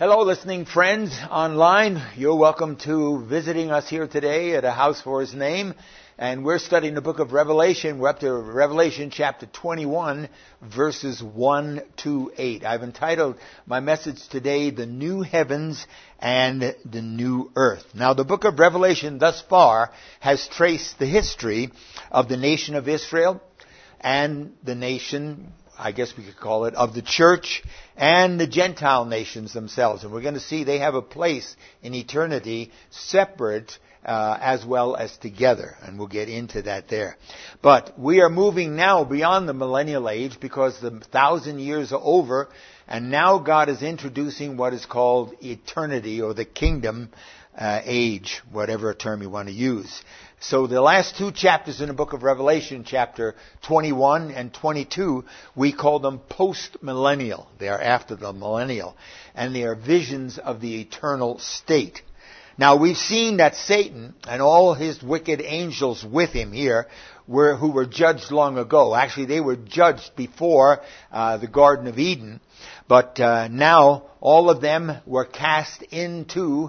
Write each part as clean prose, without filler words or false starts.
Hello, listening friends online. You're welcome to visiting us here today at A House for His Name. And we're studying the book of Revelation. We're up to Revelation chapter 21, verses 1 to 8. I've entitled my message today, The New Heavens and the New Earth. Now, the book of Revelation thus far has traced the history of the nation of Israel and the nation, I guess we could call it, of the church and the Gentile nations themselves. And we're going to see they have a place in eternity separate as well as together. And we'll get into that there. But we are moving now beyond the millennial age because the 1,000 years are over. And now God is introducing what is called eternity or the kingdom age, whatever term you want to use. So the last two chapters in the book of Revelation, chapter 21 and 22, we call them post-millennial. They are after the millennial. And they are visions of the eternal state. Now we've seen that Satan and all his wicked angels with him here who were judged long ago. Actually, they were judged before the Garden of Eden. But now all of them were cast into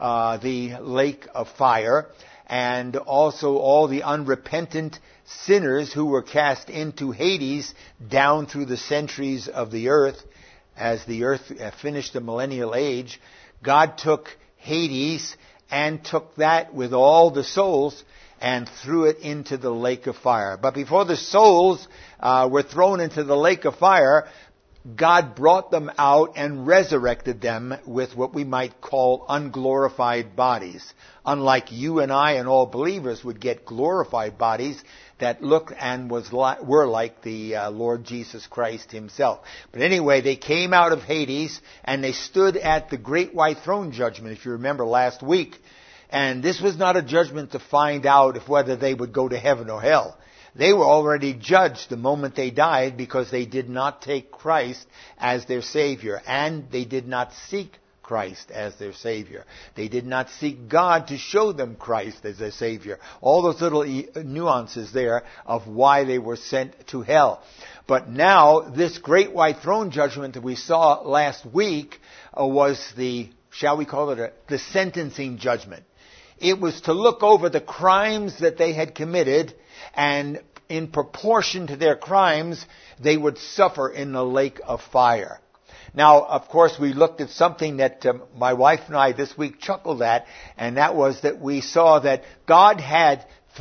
the lake of fire. And also all the unrepentant sinners who were cast into Hades down through the centuries of the earth. As the earth finished the millennial age, God took Hades and took that with all the souls and threw it into the lake of fire. But before the souls were thrown into the lake of fire, God brought them out and resurrected them with what we might call unglorified bodies. Unlike you and I and all believers would get glorified bodies that looked and were like the Lord Jesus Christ himself. But anyway, they came out of Hades and they stood at the great white throne judgment, if you remember last week. And this was not a judgment to find out whether they would go to heaven or hell. They were already judged the moment they died because they did not take Christ as their Savior. And they did not seek Christ as their Savior. They did not seek God to show them Christ as their Savior. All those little nuances there of why they were sent to hell. But now, this great white throne judgment that we saw last week was the, shall we call it, the sentencing judgment. It was to look over the crimes that they had committed, and in proportion to their crimes, they would suffer in the lake of fire. Now, of course, we looked at something that my wife and I this week chuckled at, and that was that we saw that God had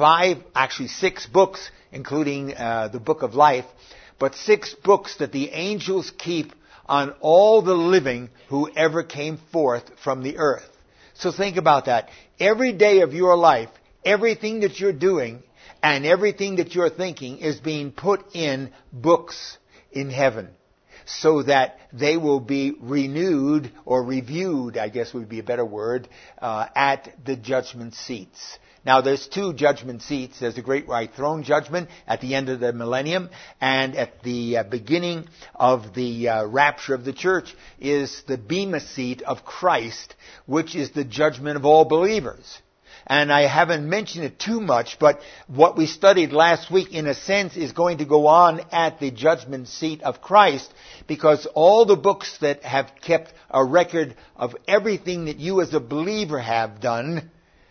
6 books, including the book of life, but 6 books that the angels keep on all the living who ever came forth from the earth. So think about that. Every day of your life, everything that you're doing and everything that you're thinking is being put in books in heaven so that they will be renewed or reviewed, I guess would be a better word, at the judgment seats. Now, there's 2 judgment seats. There's the great white throne judgment at the end of the millennium, and at the beginning of the rapture of the church is the bema seat of Christ, which is the judgment of all believers. And I haven't mentioned it too much, but what we studied last week, in a sense, is going to go on at the judgment seat of Christ, because all the books that have kept a record of everything that you as a believer have done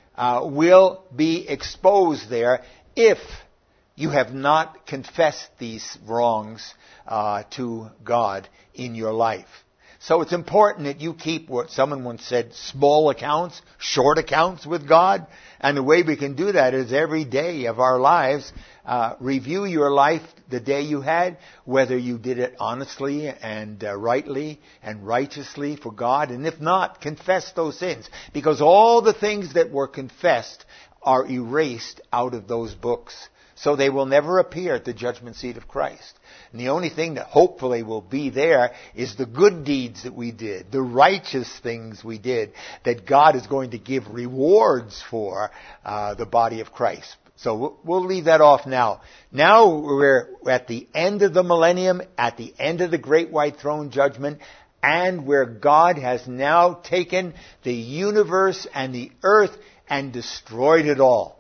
will be exposed there if you have not confessed these wrongs to God in your life. So it's important that you keep what someone once said, small accounts, short accounts with God. And the way we can do that is every day of our lives, review your life the day you had, whether you did it honestly and rightly and righteously for God. And if not, confess those sins. Because all the things that were confessed are erased out of those books. So they will never appear at the judgment seat of Christ. And the only thing that hopefully will be there is the good deeds that we did, the righteous things we did, that God is going to give rewards for the body of Christ. So we'll leave that off now. Now we're at the end of the millennium, at the end of the great white throne judgment, and where God has now taken the universe and the earth and destroyed it all.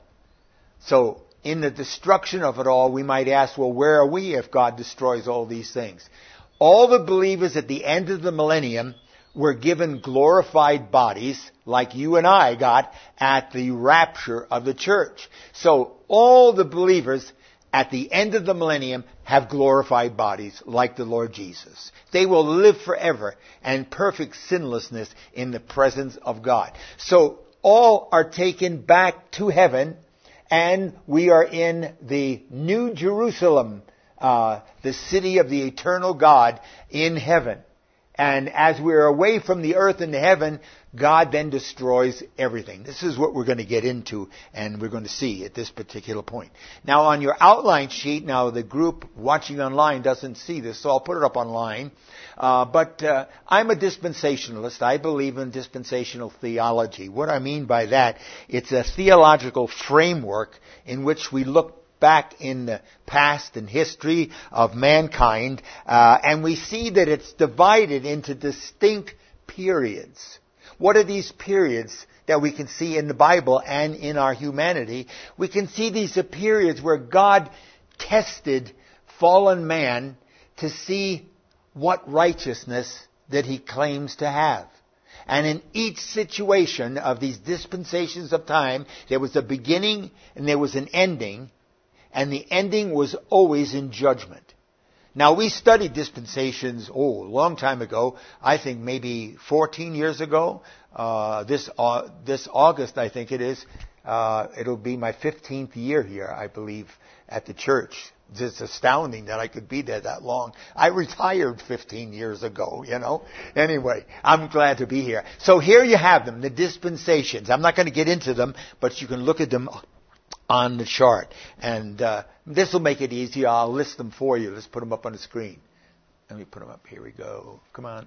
So in the destruction of it all, we might ask, well, where are we if God destroys all these things? All the believers at the end of the millennium were given glorified bodies like you and I got at the rapture of the church. So all the believers at the end of the millennium have glorified bodies like the Lord Jesus. They will live forever in perfect sinlessness in the presence of God. So all are taken back to heaven, and we are in the New Jerusalem, the city of the eternal God in heaven. And as we're away from the earth into heaven, God then destroys everything. This is what we're going to get into, and we're going to see at this particular point. Now, on your outline sheet, now the group watching online doesn't see this, so I'll put it up online. But I'm a dispensationalist. I believe in dispensational theology. What I mean by that, it's a theological framework in which we look back in the past and history of mankind, and we see that it's divided into distinct periods. What are these periods that we can see in the Bible and in our humanity? We can see these are periods where God tested fallen man to see what righteousness that he claims to have. And in each situation of these dispensations of time, there was a beginning and there was an ending, and the ending was always in judgment. Now, we studied dispensations, a long time ago. I think maybe 14 years ago. This August, I think it is. It'll be my 15th year here, I believe, at the church. It's astounding that I could be there that long. I retired 15 years ago, Anyway, I'm glad to be here. So here you have them, the dispensations. I'm not going to get into them, but you can look at them on the chart. And this will make it easier. I'll list them for you. Let's put them up on the screen. Let me put them up. Here we go. Come on.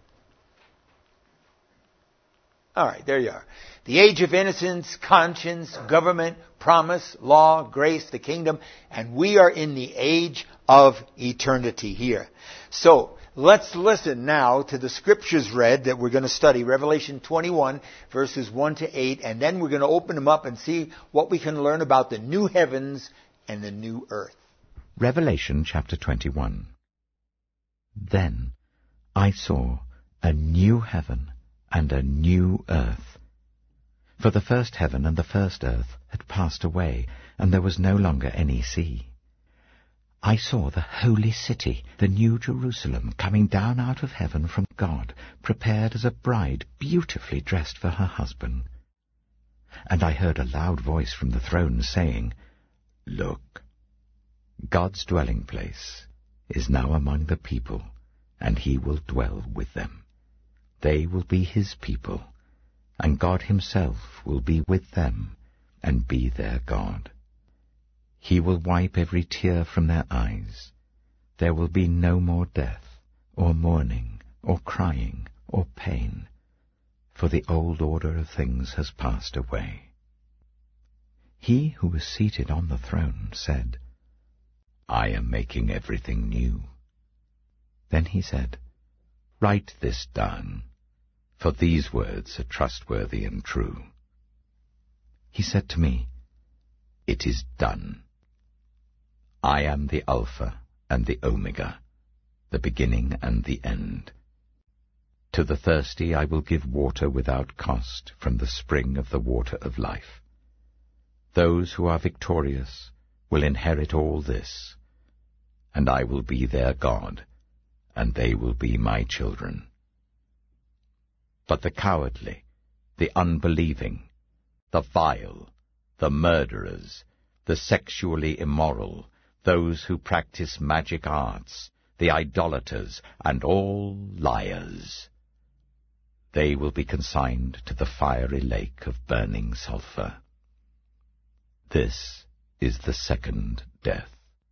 All right, there you are. The age of innocence, conscience, government, promise, law, grace, the kingdom. And we are in the age of eternity here. So let's listen now to the scriptures read that we're going to study, Revelation 21, verses 1 to 8, and then we're going to open them up and see what we can learn about the new heavens and the new earth. Revelation chapter 21. Then I saw a new heaven and a new earth. For the first heaven and the first earth had passed away, and there was no longer any sea. I saw the holy city, the new Jerusalem, coming down out of heaven from God, prepared as a bride beautifully dressed for her husband. And I heard a loud voice from the throne saying, Look, God's dwelling place is now among the people, and he will dwell with them. They will be his people, and God himself will be with them and be their God. He will wipe every tear from their eyes. There will be no more death, or mourning, or crying, or pain, for the old order of things has passed away. He who was seated on the throne said, I am making everything new. Then he said, Write this down, for these words are trustworthy and true. He said to me, It is done. I am the Alpha and the Omega, the beginning and the end. To the thirsty I will give water without cost from the spring of the water of life. Those who are victorious will inherit all this, and I will be their God, and they will be my children. But the cowardly, the unbelieving, the vile, the murderers, the sexually immoral, those who practice magic arts, the idolaters, and all liars, they will be consigned to the fiery lake of burning sulfur. This is the second death.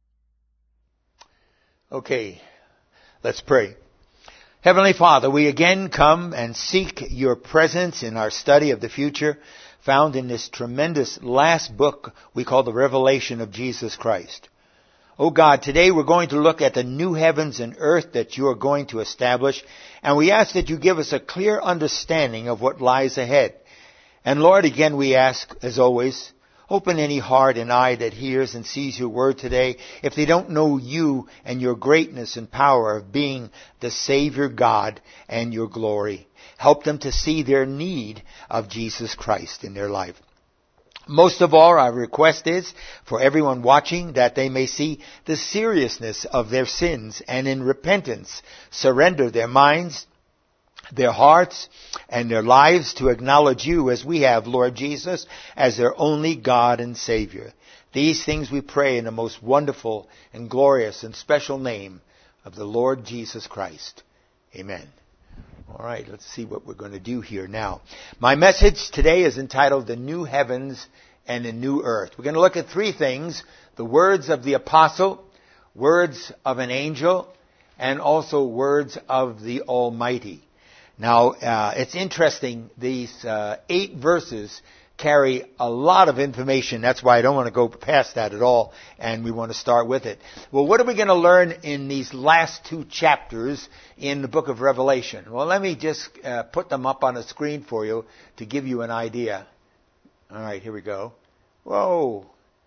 Okay, let's pray. Heavenly Father, we again come and seek your presence in our study of the future found in this tremendous last book we call the Revelation of Jesus Christ. Oh God, today we're going to look at the new heavens and earth that you are going to establish, and we ask that you give us a clear understanding of what lies ahead. And Lord, again we ask, as always, Open any heart and eye that hears and sees your word today. If they don't know you and your greatness and power of being the Savior God and your glory, help them to see their need of Jesus Christ in their life. Most of all, our request is for everyone watching that they may see the seriousness of their sins and in repentance surrender their minds, their hearts, and their lives to acknowledge you as we have, Lord Jesus, as their only God and Savior. These things we pray in the most wonderful and glorious and special name of the Lord Jesus Christ. Amen. All right, let's see what we're going to do here now. My message today is entitled The New Heavens and the New Earth. We're going to look at three things: the words of the apostle, words of an angel, and also words of the Almighty. Now, it's interesting, these 8 verses carry a lot of information. That's why I don't want to go past that at all, and we want to start with it. Well, what are we going to learn in these last 2 chapters in the book of Revelation? Well, let me just put them up on a screen for you to give you an idea. All right, here we go. Whoa.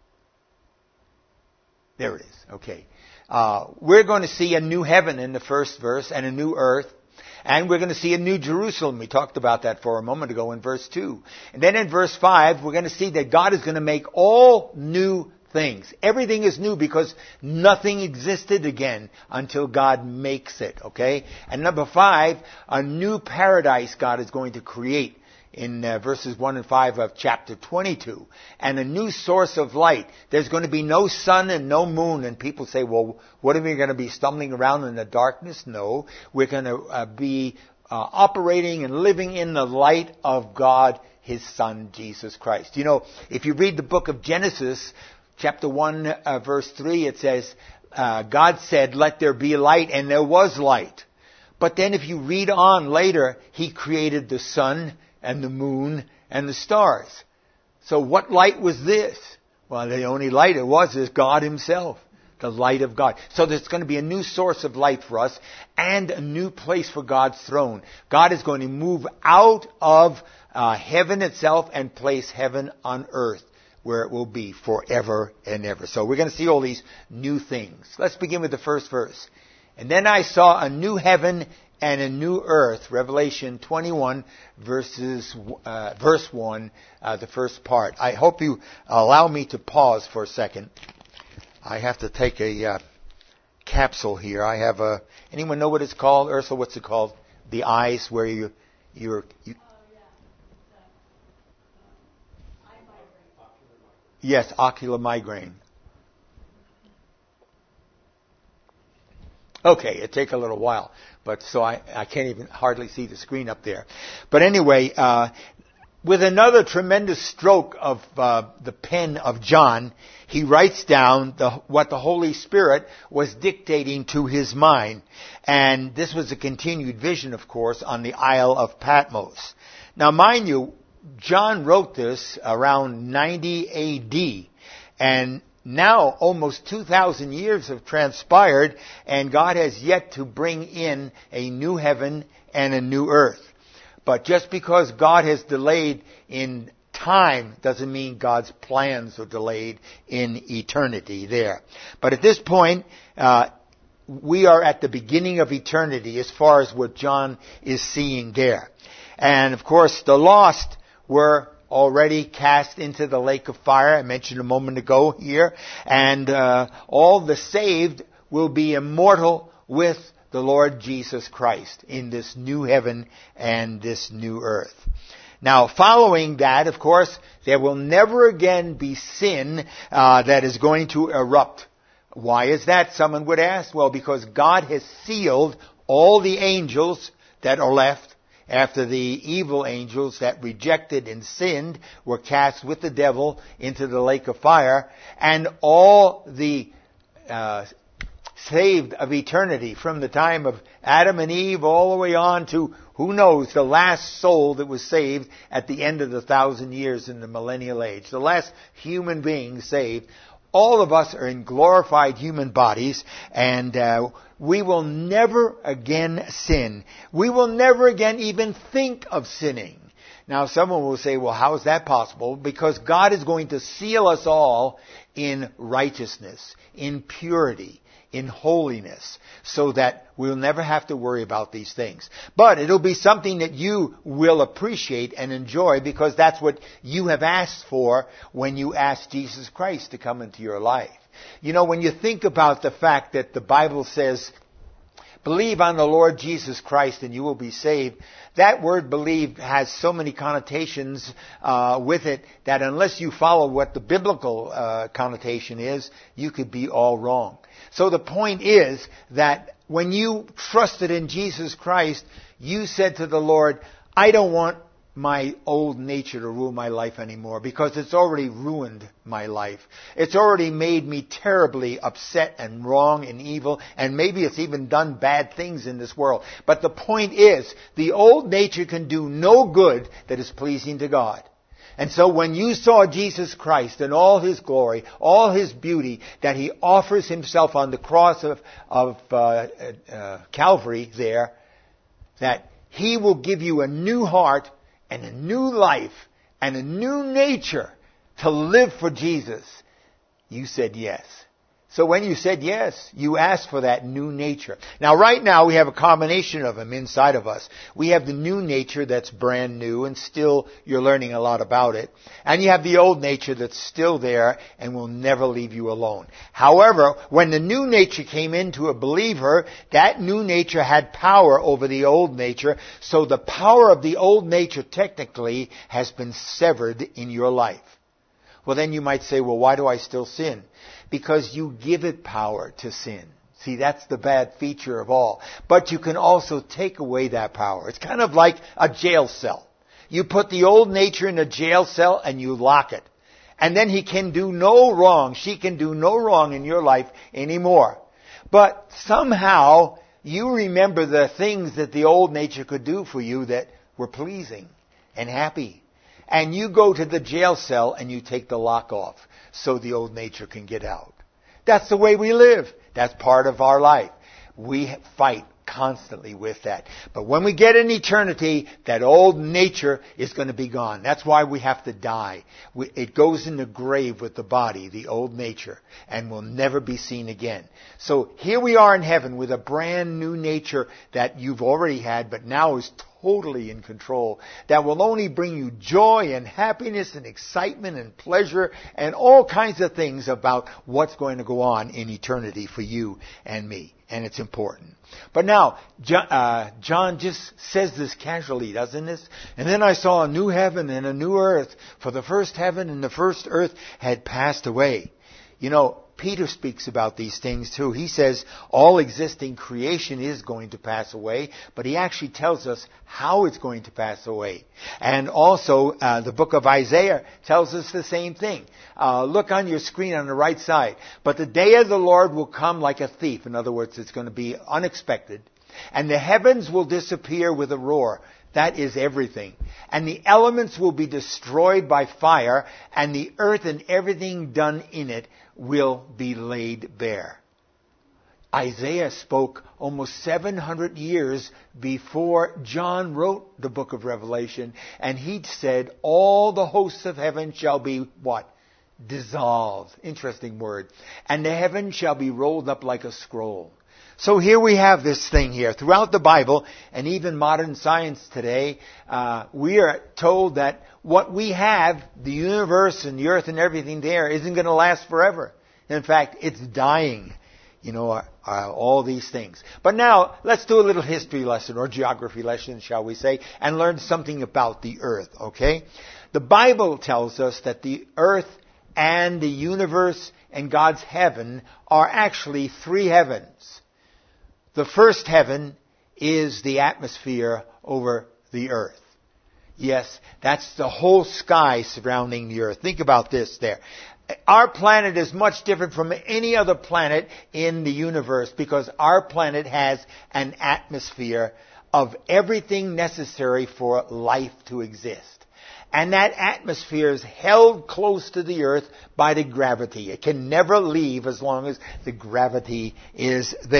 There it is. Okay. We're going to see a new heaven in the first verse and a new earth. And we're going to see a new Jerusalem. We talked about that for a moment ago in verse 2. And then in verse 5, we're going to see that God is going to make all new things. Everything is new because nothing existed again until God makes it, okay? And number 5, a new paradise God is going to create in verses 1 and 5 of chapter 22. And a new source of light. There's going to be no sun and no moon. And people say, well, what are we going to be stumbling around in the darkness? No. We're going to be operating and living in the light of God, His Son, Jesus Christ. You know, if you read the book of Genesis, chapter 1, verse 3, it says, God said, let there be light, and there was light. But then if you read on later, He created the sun and the moon and the stars. So what light was this? Well, the only light it was is God Himself, the light of God. So there's going to be a new source of light for us and a new place for God's throne. God is going to move out of heaven itself and place heaven on earth, where it will be forever and ever. So we're going to see all these new things. Let's begin with the first verse. And then I saw a new heaven and a new earth, Revelation 21, verse 1, the first part. I hope you allow me to pause for a second. I have to take a capsule here. I have anyone know what it's called? Ursula, what's it called? The eyes where you Yes, ocular migraine. Okay, it takes a little while, but so I can't even hardly see the screen up there. But anyway, with another tremendous stroke of the pen of John, he writes down what the Holy Spirit was dictating to his mind. And this was a continued vision, of course, on the Isle of Patmos. Now, mind you, John wrote this around 90 A.D., and now almost 2,000 years have transpired, and God has yet to bring in a new heaven and a new earth. But just because God has delayed in time doesn't mean God's plans are delayed in eternity there. But at this point, we are at the beginning of eternity as far as what John is seeing there. And of course, the lost were already cast into the lake of fire, I mentioned a moment ago here, and all the saved will be immortal with the Lord Jesus Christ in this new heaven and this new earth. Now, following that, of course, there will never again be sin that is going to erupt. Why is that, someone would ask? Well, because God has sealed all the angels that are left after the evil angels that rejected and sinned were cast with the devil into the lake of fire, and all the saved of eternity from the time of Adam and Eve all the way on to, who knows, the last soul that was saved at the end of the 1,000 years in the millennial age. The last human being saved. All of us are in glorified human bodies, and we will never again sin. We will never again even think of sinning. Now someone will say, well, how is that possible? Because God is going to seal us all in righteousness, in purity, in holiness, so that we'll never have to worry about these things. But it'll be something that you will appreciate and enjoy, because that's what you have asked for when you asked Jesus Christ to come into your life. You know, when you think about the fact that the Bible says, believe on the Lord Jesus Christ and you will be saved, that word believe has so many connotations with it that unless you follow what the biblical connotation is, you could be all wrong. So the point is that when you trusted in Jesus Christ, you said to the Lord, I don't want my old nature to rule my life anymore, because it's already ruined my life. It's already made me terribly upset and wrong and evil, and maybe it's even done bad things in this world. But the point is, the old nature can do no good that is pleasing to God. And so when you saw Jesus Christ in all His glory, all His beauty, that He offers Himself on the cross of Calvary there, that He will give you a new heart and a new life and a new nature to live for Jesus, you said yes. So when you said yes, you asked for that new nature. Now right now we have a combination of them inside of us. We have the new nature that's brand new and still you're learning a lot about it. And you have the old nature that's still there and will never leave you alone. However, when the new nature came into a believer, that new nature had power over the old nature. So the power of the old nature technically has been severed in your life. Well, then you might say, well, why do I still sin? Because you give it power to sin. See, that's the bad feature of all. But you can also take away that power. It's kind of like a jail cell. You put the old nature in a jail cell and you lock it. And then he can do no wrong. She can do no wrong in your life anymore. But somehow you remember the things that the old nature could do for you that were pleasing and happy. And you go to the jail cell and you take the lock off so the old nature can get out. That's the way we live. That's part of our life. We fight constantly with that. But when we get in eternity, that old nature is going to be gone. That's why we have to die. It goes in the grave with the body, the old nature, and will never be seen again. So here we are in heaven with a brand new nature that you've already had, but now is totally in control, that will only bring you joy and happiness and excitement and pleasure and all kinds of things about what's going to go on in eternity for you and me. And it's important. But now, John just says this casually, doesn't it? And then I saw a new heaven and a new earth, for the first heaven and the first earth had passed away. You know, Peter speaks about these things too. He says all existing creation is going to pass away, but he actually tells us how it's going to pass away. And also, the book of Isaiah tells us the same thing. Look on your screen on the right side. But the day of the Lord will come like a thief. In other words, it's going to be unexpected. And the heavens will disappear with a roar. That is everything. And the elements will be destroyed by fire, and the earth and everything done in it will be laid bare. Isaiah spoke almost 700 years before John wrote the book of Revelation, and he said, all the hosts of heaven shall be what? Dissolved. Interesting word. And the heaven shall be rolled up like a scroll. So here we have this thing here. Throughout the Bible, and even modern science today, we are told that what we have, the universe and the earth and everything there, isn't going to last forever. In fact, it's dying. You know, all these things. But now, let's do a little history lesson, or geography lesson, shall we say, and learn something about the earth, okay? The Bible tells us that the earth and the universe and God's heaven are actually three heavens. The first heaven is the atmosphere over the earth. Yes, that's the whole sky surrounding the earth. Think about this there. Our planet is much different from any other planet in the universe because our planet has an atmosphere of everything necessary for life to exist. And that atmosphere is held close to the earth by the gravity. It can never leave as long as the gravity is there.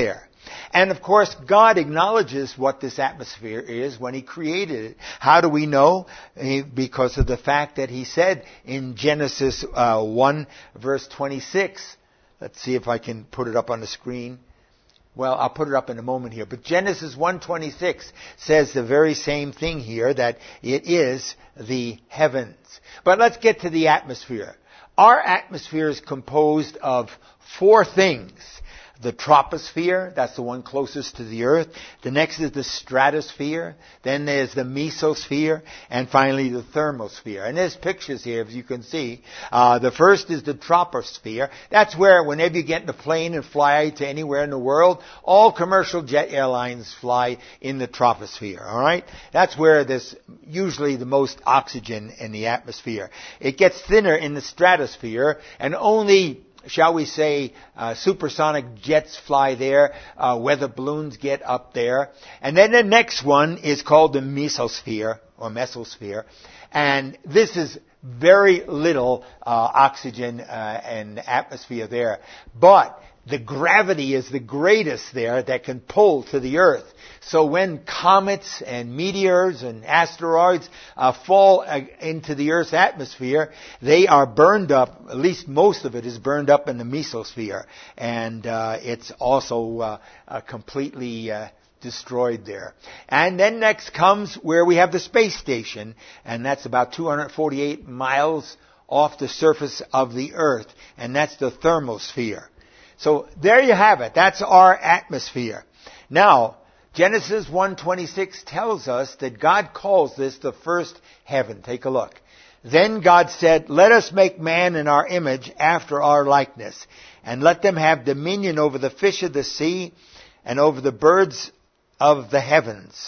And of course, God acknowledges what this atmosphere is when He created it. How do we know? Because of the fact that He said in Genesis 1 verse 26, let's see if I can put it up on the screen. Well, I'll put it up in a moment here. But Genesis 1:26 says the very same thing here, that it is the heavens. But let's get to the atmosphere. Our atmosphere is composed of four things. The troposphere, that's the one closest to the earth. The next is the stratosphere. Then there's the mesosphere. And finally the thermosphere. And there's pictures here, as you can see. The first is the troposphere. That's where whenever you get in a plane and fly to anywhere in the world, all commercial jet airlines fly in the troposphere. Alright? That's where there's usually the most oxygen in the atmosphere. It gets thinner in the stratosphere, and only, shall we say, supersonic jets fly there, weather balloons get up there. And then the next one is called the mesosphere, or mesosphere. And this is very little oxygen and atmosphere there. But the gravity is the greatest there that can pull to the earth. So when comets and meteors and asteroids fall into the Earth's atmosphere, they are burned up, at least most of it is burned up in the mesosphere. And it's also completely destroyed there. And then next comes where we have the space station, and that's about 248 miles off the surface of the Earth, and that's the thermosphere. So there you have it. That's our atmosphere. Now, Genesis 1:26 tells us that God calls this the first heaven. Take a look. Then God said, "Let us make man in our image, after our likeness, and let them have dominion over the fish of the sea and over the birds of the heavens."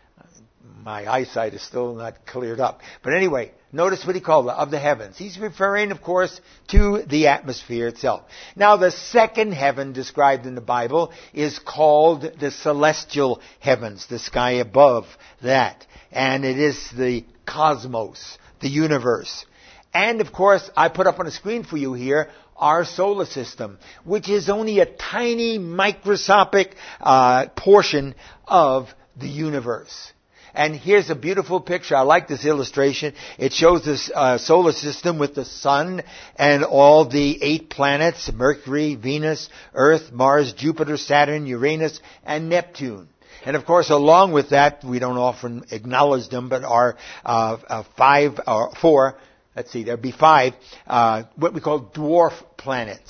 My eyesight is still not cleared up. But anyway, notice what he called it, of the heavens. He's referring, of course, to the atmosphere itself. Now, the second heaven described in the Bible is called the celestial heavens, the sky above that. And it is the cosmos, the universe. And, of course, I put up on the screen for you here our solar system, which is only a tiny microscopic portion of the universe. And here's a beautiful picture. I like this illustration. It shows this solar system with the sun and all the 8 planets: Mercury, Venus, Earth, Mars, Jupiter, Saturn, Uranus, and Neptune. And of course, along with that, we don't often acknowledge them, but our 4, let's see, there'd be 5, what we call dwarf planets.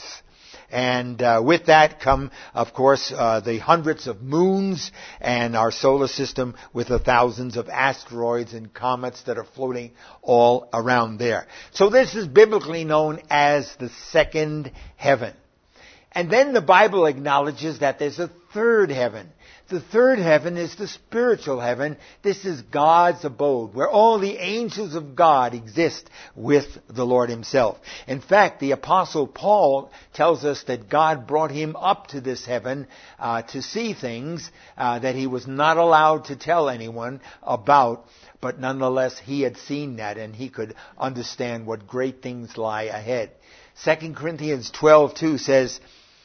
And with that come, of course, the hundreds of moons and our solar system with the thousands of asteroids and comets that are floating all around there. So this is biblically known as the second heaven. And then the Bible acknowledges that there's a third heaven. The third heaven is the spiritual heaven. This is God's abode, where all the angels of God exist with the Lord Himself. In fact, the Apostle Paul tells us that God brought him up to this heaven to see things that he was not allowed to tell anyone about, but nonetheless he had seen that and he could understand what great things lie ahead. 2 Corinthians 12:2 says,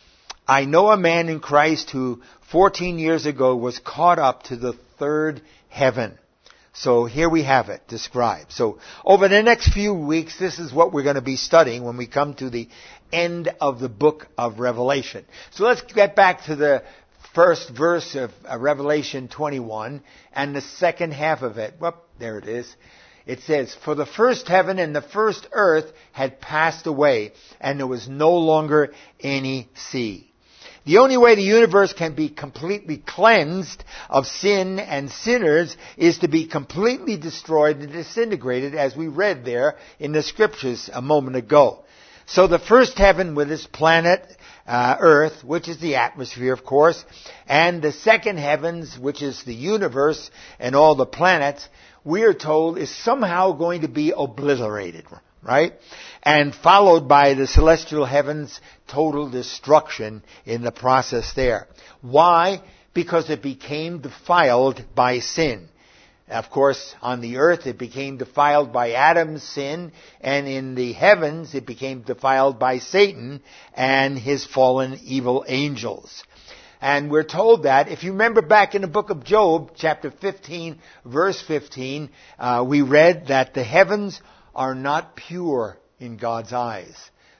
"I know a man in Christ who 14 years ago was caught up to the third heaven." So here we have it described. So over the next few weeks, this is what we're going to be studying when we come to the end of the book of Revelation. So let's get back to the first verse of Revelation 21 and the second half of it. Whoop, there it is. It says, "For the first heaven and the first earth had passed away, and there was no longer any sea." The only way the universe can be completely cleansed of sin and sinners is to be completely destroyed and disintegrated, as we read there in the scriptures a moment ago. So the first heaven with its planet, Earth, which is the atmosphere, of course, and the second heavens, which is the universe and all the planets, we are told is somehow going to be obliterated, right? And followed by the celestial heavens' total destruction in the process there. Why? Because it became defiled by sin. Of course, on the earth it became defiled by Adam's sin, and in the heavens it became defiled by Satan and his fallen evil angels. And we're told that, if you remember back in the book of Job, chapter 15, verse 15, we read that the heavens are not pure in God's eyes.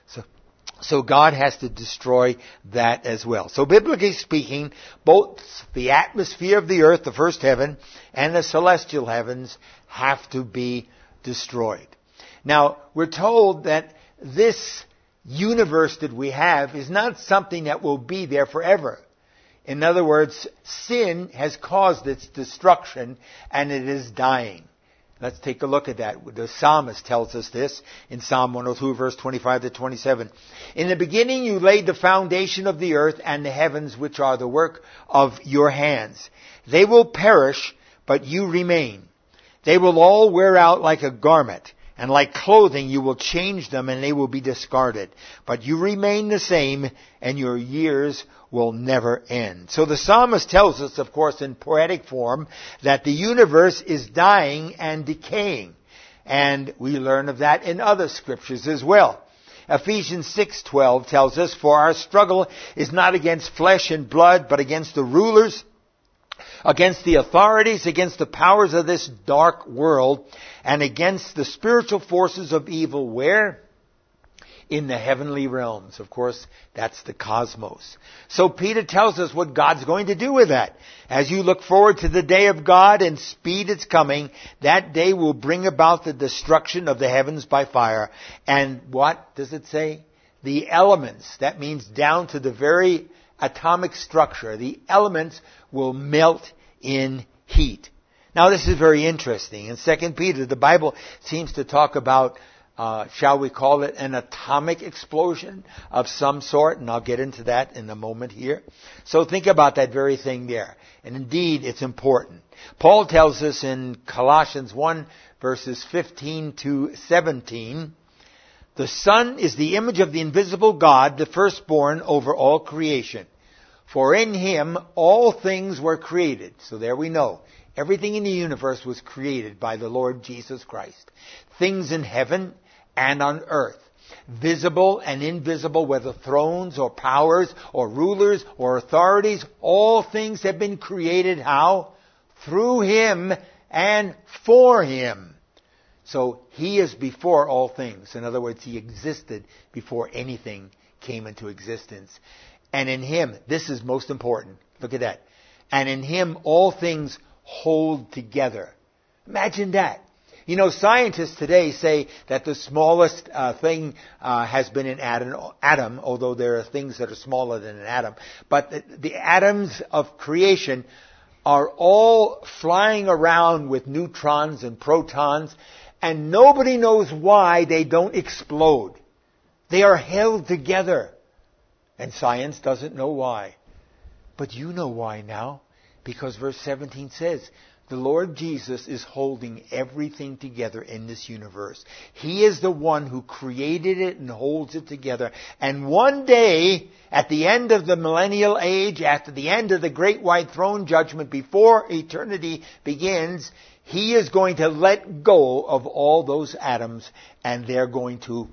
So God has to destroy that as well. So biblically speaking, both the atmosphere of the earth, the first heaven, and the celestial heavens have to be destroyed. Now, we're told that this universe that we have is not something that will be there forever. In other words, sin has caused its destruction, and it is dying. Let's take a look at that. The psalmist tells us this in Psalm 102, verse 25 to 27. In the beginning you laid the foundation of the earth and the heavens, which are the work of your hands. They will perish, but you remain. They will all wear out like a garment, and like clothing you will change them, and they will be discarded. But you remain the same, and your years will never end. So the psalmist tells us, of course, in poetic form, that the universe is dying and decaying. And we learn of that in other scriptures as well. Ephesians 6:12 tells us, for our struggle is not against flesh and blood, but against the rulers, against the authorities, against the powers of this dark world, and against the spiritual forces of evil. Where? In the heavenly realms. Of course, that's the cosmos. So Peter tells us what God's going to do with that. As you look forward to the day of God and speed its coming, that day will bring about the destruction of the heavens by fire. And what does it say? The elements, that means down to the very atomic structure, the elements will melt in heat. Now this is very interesting. In 2 Peter, the Bible seems to talk about shall we call it an atomic explosion of some sort? And I'll get into that in a moment here. So think about that very thing there. And indeed, it's important. Paul tells us in Colossians 1, verses 15 to 17, the Son is the image of the invisible God, the firstborn over all creation. For in Him all things were created. So there we know. Everything in the universe was created by the Lord Jesus Christ. Things in heaven and on earth, visible and invisible, whether thrones or powers or rulers or authorities, all things have been created how? Through Him and for Him. So He is before all things. In other words, He existed before anything came into existence. And in Him, this is most important. Look at that. And in Him all things hold together. Imagine that. You know, scientists today say that the smallest thing has been an atom, although there are things that are smaller than an atom. But the atoms of creation are all flying around with neutrons and protons, and nobody knows why they don't explode. They are held together. And science doesn't know why. But you know why now. Because verse 17 says, the Lord Jesus is holding everything together in this universe. He is the one who created it and holds it together. And one day, at the end of the millennial age, after the end of the great white throne judgment, before eternity begins, He is going to let go of all those atoms, and they're going to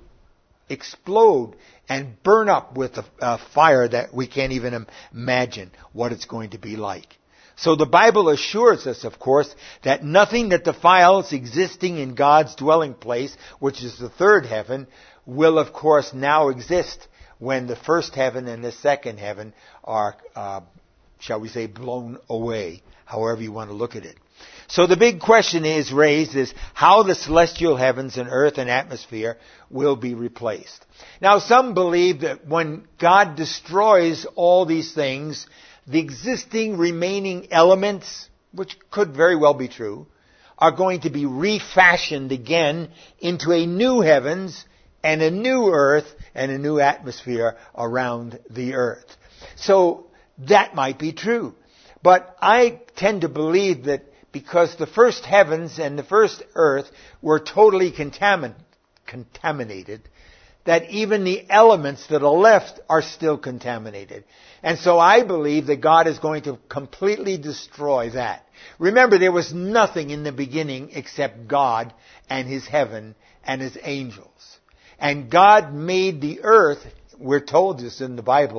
explode and burn up with a fire that we can't even imagine what it's going to be like. So the Bible assures us, of course, that nothing that defiles existing in God's dwelling place, which is the third heaven, will, of course, now exist when the first heaven and the second heaven are, shall we say, blown away, however you want to look at it. So the big question is raised is how the celestial heavens and earth and atmosphere will be replaced. Now some believe that when God destroys all these things, the existing remaining elements, which could very well be true, are going to be refashioned again into a new heavens and a new earth and a new atmosphere around the earth. So that might be true. But I tend to believe that because the first heavens and the first earth were totally contaminated, that even the elements that are left are still contaminated. And so I believe that God is going to completely destroy that. Remember, there was nothing in the beginning except God and His heaven and His angels. And God made the earth, we're told this in the Bible,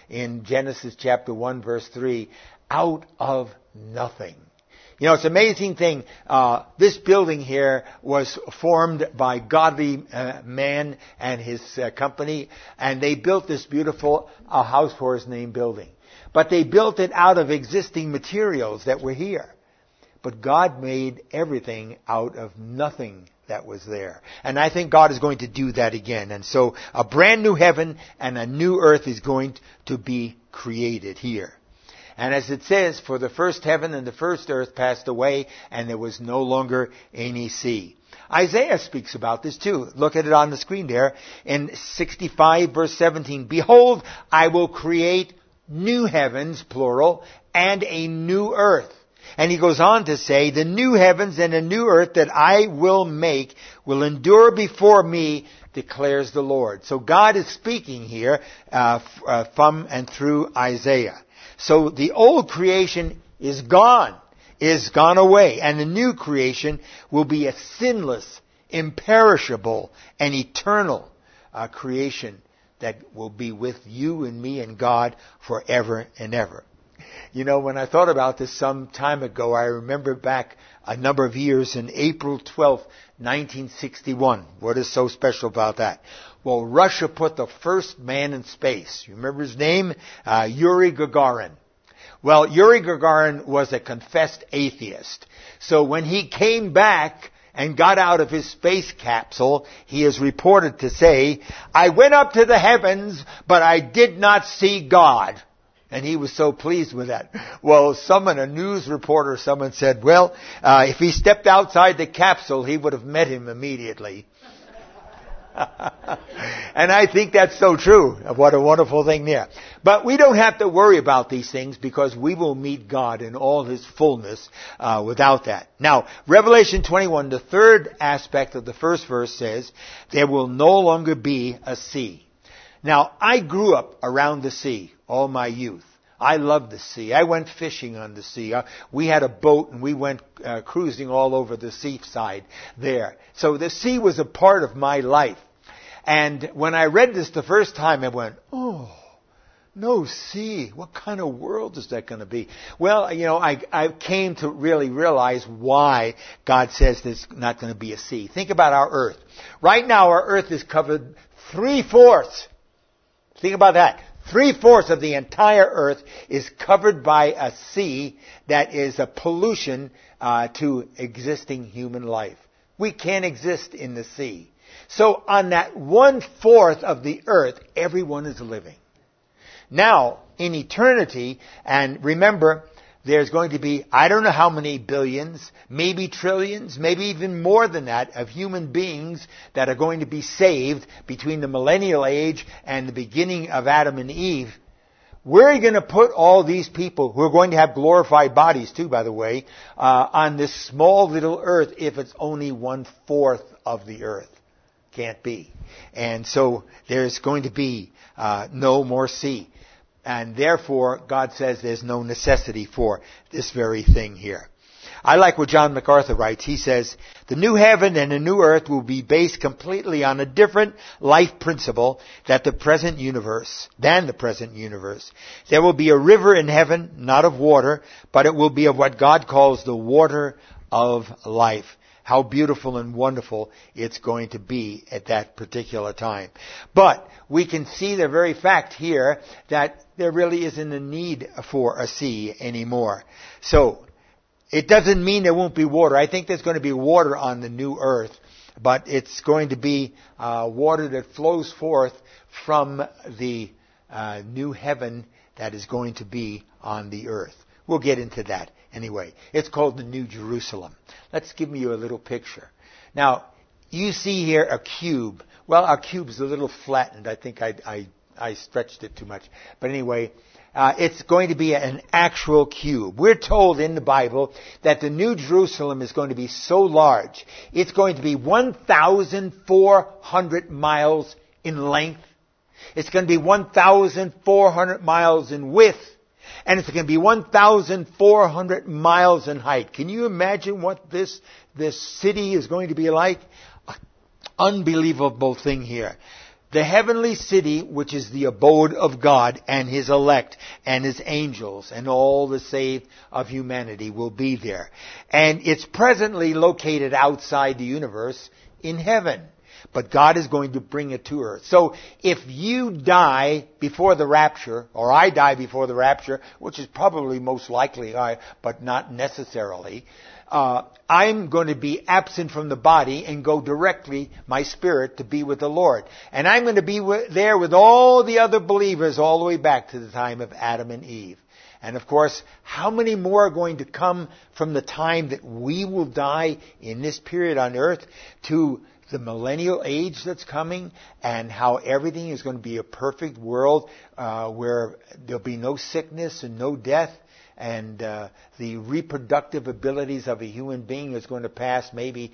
in Genesis chapter 1 verse 3, out of nothing. You know, it's an amazing thing. This building here was formed by godly man and his company, and they built this beautiful house for his name building. But they built it out of existing materials that were here. But God made everything out of nothing that was there. And I think God is going to do that again. And so a brand new heaven and a new earth is going to be created here. And as it says, for the first heaven and the first earth passed away, and there was no longer any sea. Isaiah speaks about this too. Look at it on the screen there. In 65 verse 17, behold, I will create new heavens, plural, and a new earth. And he goes on to say, the new heavens and a new earth that I will make will endure before me, declares the Lord. So God is speaking here from and through Isaiah. So the old creation is gone away, and the new creation will be a sinless, imperishable, and eternal creation that will be with you and me and God forever and ever. You know, when I thought about this some time ago, I remember back a number of years in April 12th, 1961. What is so special about that? Well, Russia put the first man in space. You remember his name? Yuri Gagarin. Well, Yuri Gagarin was a confessed atheist. So when he came back and got out of his space capsule, he is reported to say, I went up to the heavens, but I did not see God. And he was so pleased with that. Well, a news reporter, someone said, well, if he stepped outside the capsule, he would have met him immediately. And I think that's so true. What a wonderful thing there. But we don't have to worry about these things because we will meet God in all His fullness without that. Now, Revelation 21, the third aspect of the first verse says, there will no longer be a sea. Now, I grew up around the sea all my youth. I loved the sea. I went fishing on the sea. We had a boat and we went cruising all over the seaside there. So the sea was a part of my life. And when I read this the first time, I went, oh, no sea. What kind of world is that going to be? Well, you know, I came to really realize why God says there's not going to be a sea. Think about our earth. Right now, our earth is covered 3/4. Think about that. 3/4 of the entire earth is covered by a sea that is a pollution to existing human life. We can't exist in the sea. So on that 1/4 of the earth, everyone is living. Now, in eternity, and remember, there's going to be, I don't know how many billions, maybe trillions, maybe even more than that, of human beings that are going to be saved between the millennial age and the beginning of Adam and Eve. Where are you going to put all these people, who are going to have glorified bodies too, by the way, on this small little earth if it's only 1/4 of the earth? Can't be. And so there's going to be no more sea. And therefore, God says there's no necessity for this very thing here. I like what John MacArthur writes. He says, the new heaven and the new earth will be based completely on a different life principle than the present universe. There will be a river in heaven, not of water, but it will be of what God calls the water of life. How beautiful and wonderful it's going to be at that particular time. But we can see the very fact here that there really isn't a need for a sea anymore. So, it doesn't mean there won't be water. I think there's going to be water on the new earth, but it's going to be water that flows forth from the new heaven that is going to be on the earth. We'll get into that anyway. It's called the New Jerusalem. Let's give you a little picture. Now, you see here a cube. Well, our cube's a little flattened. I think I stretched it too much. But anyway, it's going to be an actual cube. We're told in the Bible that the New Jerusalem is going to be so large. It's going to be 1,400 miles in length. It's going to be 1,400 miles in width. And it's going to be 1,400 miles in height. Can you imagine what this city is going to be like? Unbelievable thing here. The heavenly city, which is the abode of God and His elect and His angels and all the saved of humanity will be there. And it's presently located outside the universe in heaven. But God is going to bring it to earth. So if you die before the rapture, or I die before the rapture, which is probably most likely, but not necessarily, I'm going to be absent from the body and go directly, my spirit, to be with the Lord. And I'm going to be there with all the other believers all the way back to the time of Adam and Eve. And of course, how many more are going to come from the time that we will die in this period on earth to the millennial age that's coming, and how everything is going to be a perfect world where there'll be no sickness and no death, and the reproductive abilities of a human being is going to pass maybe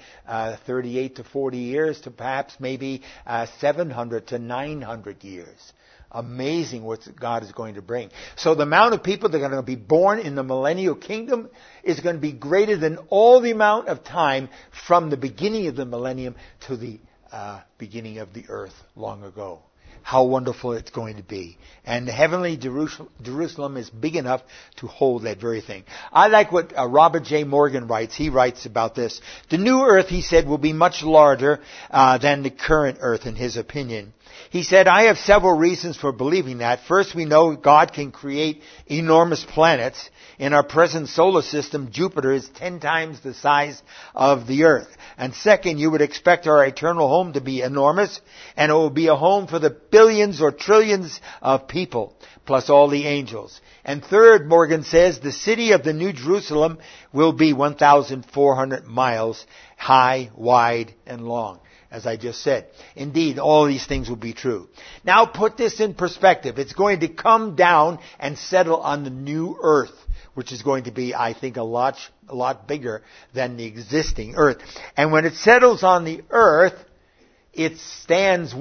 38 to 40 years to perhaps maybe 700 to 900 years. Amazing what God is going to bring. So the amount of people that are going to be born in the millennial kingdom is going to be greater than all the amount of time from the beginning of the millennium to the beginning of the earth long ago. How wonderful it's going to be. And the heavenly Jerusalem is big enough to hold that very thing. I like what Robert J. Morgan writes. He writes about this. The new earth, he said, will be much larger than the current earth, in his opinion. He said, I have several reasons for believing that. First, we know God can create enormous planets. In our present solar system, Jupiter is 10 times the size of the Earth. And second, you would expect our eternal home to be enormous, and it will be a home for the billions or trillions of people, plus all the angels. And third, Morgan says, the city of the New Jerusalem will be 1,400 miles high, wide, and long. As I just said. Indeed, all these things will be true. Now put this in perspective. It's going to come down and settle on the new earth, which is going to be, I think, a lot bigger than the existing earth. And when it settles on the earth, it stands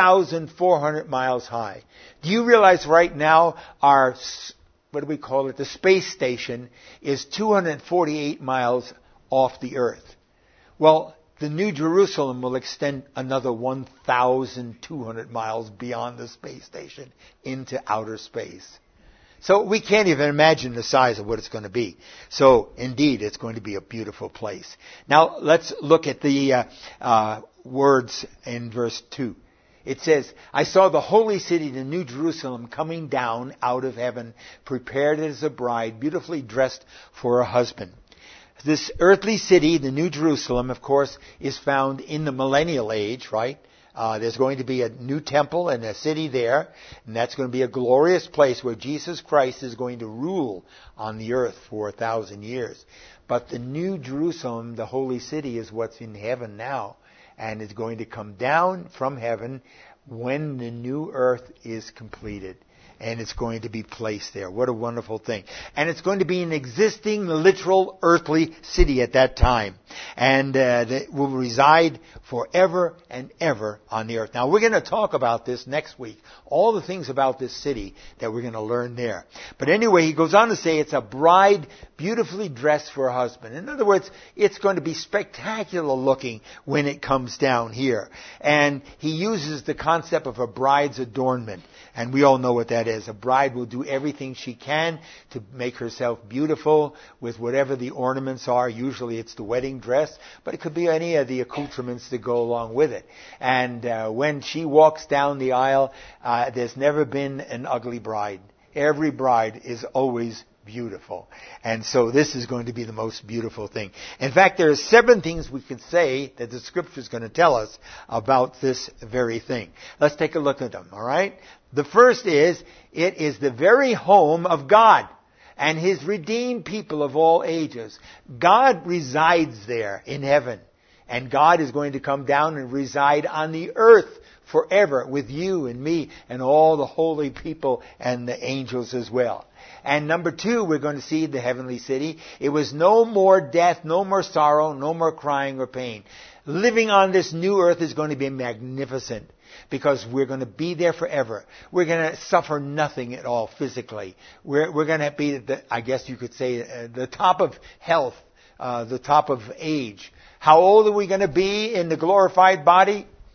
1,400 miles high. Do you realize right now our, what do we call it, the space station is 248 miles off the earth? Well, the New Jerusalem will extend another 1,200 miles beyond the space station into outer space. So we can't even imagine the size of what it's going to be. So indeed, it's going to be a beautiful place. Now let's look at the words in verse 2. It says, I saw the holy city, the New Jerusalem, coming down out of heaven, prepared as a bride, beautifully dressed for her husband. This earthly city, the New Jerusalem, of course, is found in the millennial age, right? There's going to be a new temple and a city there, and that's going to be a glorious place where Jesus Christ is going to rule on the earth for 1,000 years. But the New Jerusalem, the holy city, is what's in heaven now, and is going to come down from heaven when the new earth is completed. And it's going to be placed there. What a wonderful thing. And it's going to be an existing, literal, earthly city at that time. And that will reside forever and ever on the earth. Now, we're going to talk about this next week. All the things about this city that we're going to learn there. But anyway, he goes on to say it's a bride beautifully dressed for a husband. In other words, it's going to be spectacular looking when it comes down here. And he uses the concept of a bride's adornment. And we all know what that is. A bride will do everything she can to make herself beautiful with whatever the ornaments are. Usually it's the wedding dress, but it could be any of the accoutrements that go along with it. And when she walks down the aisle, there's never been an ugly bride. Every bride is always beautiful. And so this is going to be the most beautiful thing. In fact, there are 7 things we could say that the Scripture is going to tell us about this very thing. Let's take a look at them, all right? The first is, it is the very home of God and His redeemed people of all ages. God resides there in heaven. And God is going to come down and reside on the earth forever with you and me and all the holy people and the angels as well. And number 2, we're going to see the heavenly city. It was no more death, no more sorrow, no more crying or pain. Living on this new earth is going to be magnificent because we're going to be there forever. We're going to suffer nothing at all physically. We're going to be, I guess you could say, the top of health, the top of age. How old are we going to be in the glorified body?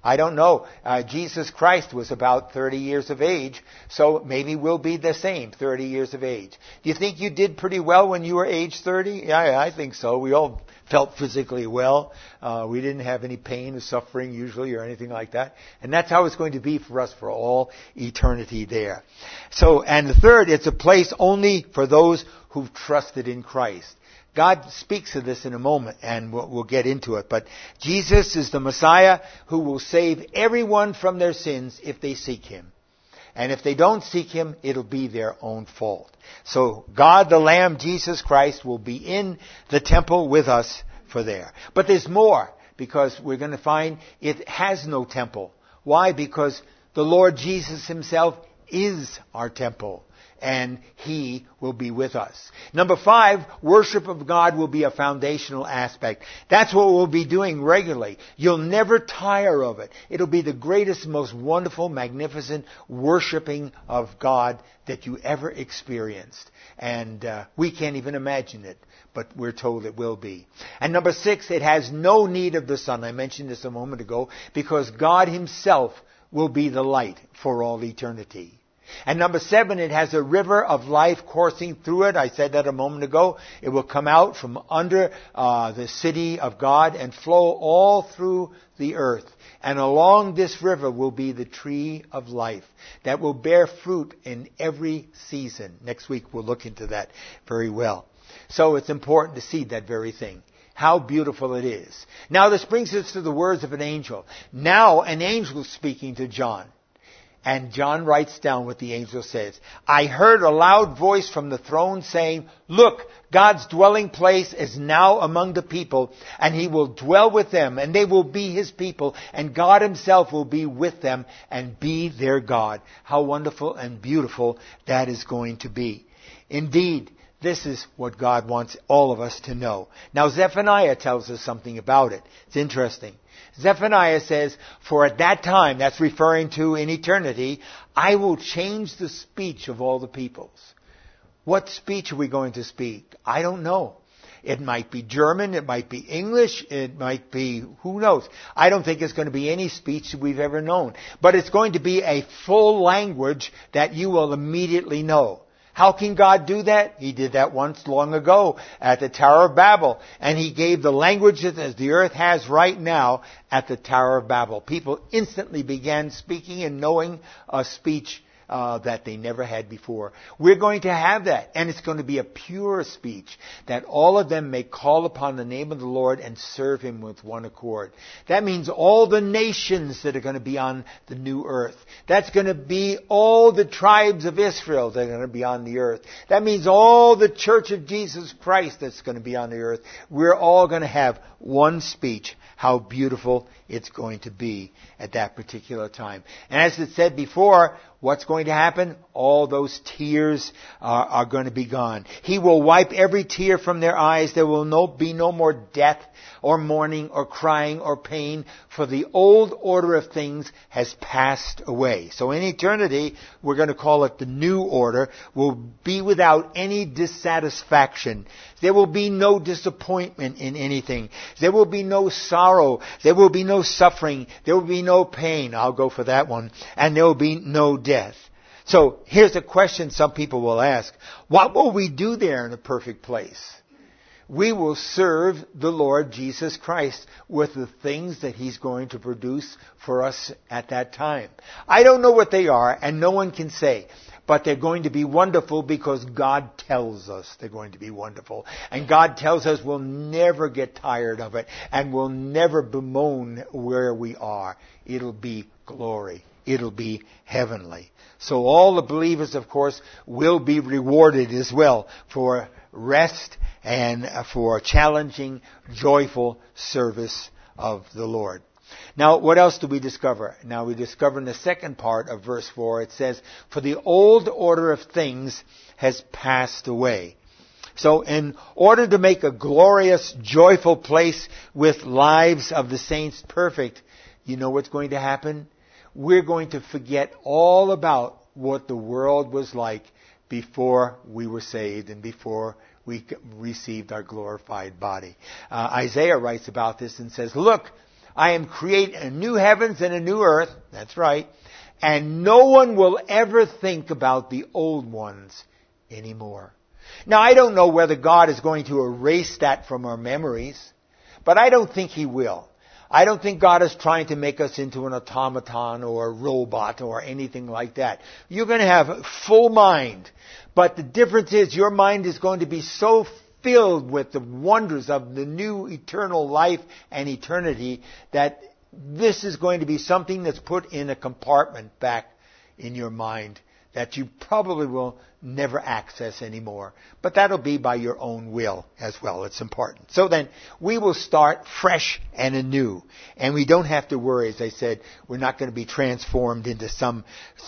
I don't know. Jesus Christ was about 30 years of age, so maybe we'll be the same, 30 years of age. Do you think you did pretty well when you were age 30? Yeah, I think so. We all felt physically well. We didn't have any pain or suffering usually or anything like that. And that's how it's going to be for us for all eternity there. So, and the third, it's a place only for those who've trusted in Christ. God speaks of this in a moment, and we'll get into it. But Jesus is the Messiah who will save everyone from their sins if they seek Him. And if they don't seek Him, it'll be their own fault. So God the Lamb, Jesus Christ, will be in the temple with us for there. But there's more, because we're going to find it has no temple. Why? Because the Lord Jesus Himself is our temple. And He will be with us. Number 5, worship of God will be a foundational aspect. That's what we'll be doing regularly. You'll never tire of it. It'll be the greatest, most wonderful, magnificent worshiping of God that you ever experienced. And we can't even imagine it, but we're told it will be. And number 6, it has no need of the sun. I mentioned this a moment ago, because God Himself will be the light for all eternity. And number 7, it has a river of life coursing through it. I said that a moment ago. It will come out from under the city of God and flow all through the earth. And along this river will be the tree of life that will bear fruit in every season. Next week we'll look into that very well. So it's important to see that very thing. How beautiful it is. Now this brings us to the words of an angel. Now an angel is speaking to John. And John writes down what the angel says. I heard a loud voice from the throne saying, look, God's dwelling place is now among the people, and He will dwell with them, and they will be His people, and God Himself will be with them and be their God. How wonderful and beautiful that is going to be. Indeed, this is what God wants all of us to know. Now Zephaniah tells us something about it. It's interesting. Zephaniah says, for at that time, that's referring to in eternity, I will change the speech of all the peoples. What speech are we going to speak? I don't know. It might be German, it might be English, it might be, who knows. I don't think it's going to be any speech that we've ever known. But it's going to be a full language that you will immediately know. How can God do that? He did that once long ago at the Tower of Babel. And He gave the languages as the earth has right now at the Tower of Babel. People instantly began speaking and knowing a speech that they never had before. We're going to have that. And it's going to be a pure speech that all of them may call upon the name of the Lord and serve Him with one accord. That means all the nations that are going to be on the new earth. That's going to be all the tribes of Israel that are going to be on the earth. That means all the Church of Jesus Christ that's going to be on the earth. We're all going to have one speech. How beautiful it's going to be at that particular time. And as it said before, what's going to happen? All those tears are going to be gone. He will wipe every tear from their eyes. There will be no more death or mourning or crying or pain, for the old order of things has passed away. So in eternity, we're going to call it the new order, will be without any dissatisfaction. There will be no disappointment in anything. There will be no sorrow. There will be no suffering. There will be no pain. I'll go for that one. And there will be no death. So here's a question some people will ask. What will we do there in a perfect place? We will serve the Lord Jesus Christ with the things that He's going to produce for us at that time. I don't know what they are, and no one can say. But they're going to be wonderful because God tells us they're going to be wonderful. And God tells us we'll never get tired of it. And we'll never bemoan where we are. It'll be glory. It'll be heavenly. So all the believers, of course, will be rewarded as well for rest and for challenging, joyful service of the Lord. Now, what else do we discover? Now, we discover in the second part of verse 4, it says, for the old order of things has passed away. So, in order to make a glorious, joyful place with lives of the saints perfect, you know what's going to happen? We're going to forget all about what the world was like before we were saved and before we received our glorified body. Isaiah writes about this and says, look, I am creating a new heavens and a new earth. That's right. And no one will ever think about the old ones anymore. Now, I don't know whether God is going to erase that from our memories, but I don't think He will. I don't think God is trying to make us into an automaton or a robot or anything like that. You're going to have a full mind, but the difference is your mind is going to be so filled with the wonders of the new eternal life and eternity that this is going to be something that's put in a compartment back in your mind that you probably will never access anymore. But that'll be by your own will as well. It's important. So then, we will start fresh and anew. And we don't have to worry, as I said, we're not going to be transformed into some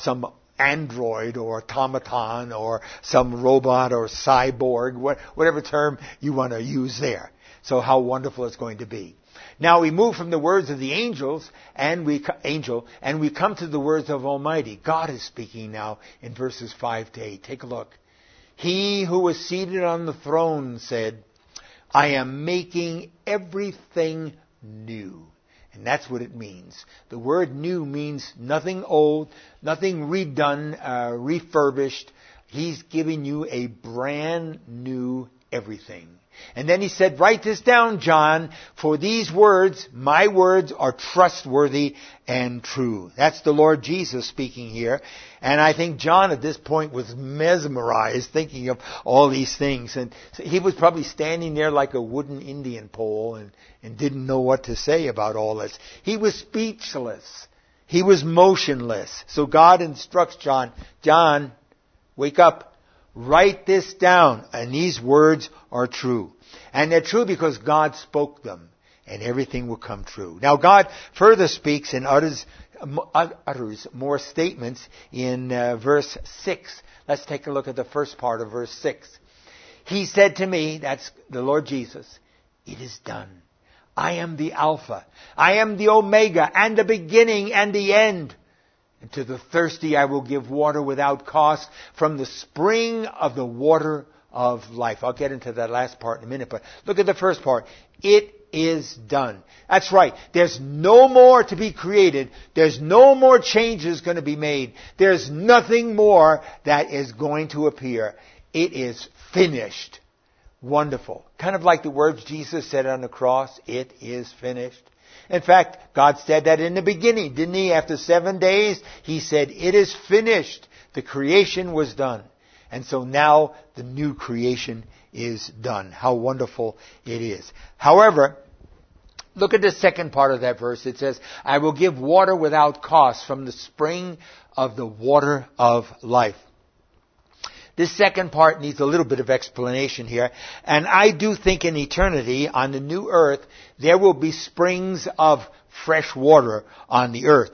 android or automaton or some robot or cyborg, whatever term you want to use there. So how wonderful it's going to be. Now we move from the words of the angel and we come to the words of Almighty. God is speaking now in verses 5 to 8. Take a look. He who was seated on the throne said, I am making everything new. And that's what it means. The word new means nothing old, nothing redone, refurbished. He's giving you a brand new everything. And then he said, write this down, John, for these words, my words, are trustworthy and true. That's the Lord Jesus speaking here. And I think John at this point was mesmerized thinking of all these things. And he was probably standing there like a wooden Indian pole and didn't know what to say about all this. He was speechless. He was motionless. So God instructs John, John, wake up. Write this down, and these words are true. And they're true because God spoke them, and everything will come true. Now God further speaks and utters more statements in verse 6. Let's take a look at the first part of verse 6. He said to me, that's the Lord Jesus, it is done. I am the Alpha. I am the Omega, and the beginning and the end. And to the thirsty I will give water without cost from the spring of the water of life. I'll get into that last part in a minute, but look at the first part. It is done. That's right. There's no more to be created. There's no more changes going to be made. There's nothing more that is going to appear. It is finished. Wonderful. Kind of like the words Jesus said on the cross. It is finished. In fact, God said that in the beginning, didn't He? After 7 days, He said, it is finished. The creation was done. And so now the new creation is done. How wonderful it is. However, look at the second part of that verse. It says, I will give water without cost from the spring of the water of life. This second part needs a little bit of explanation here. And I do think in eternity, on the new earth, there will be springs of fresh water on the earth.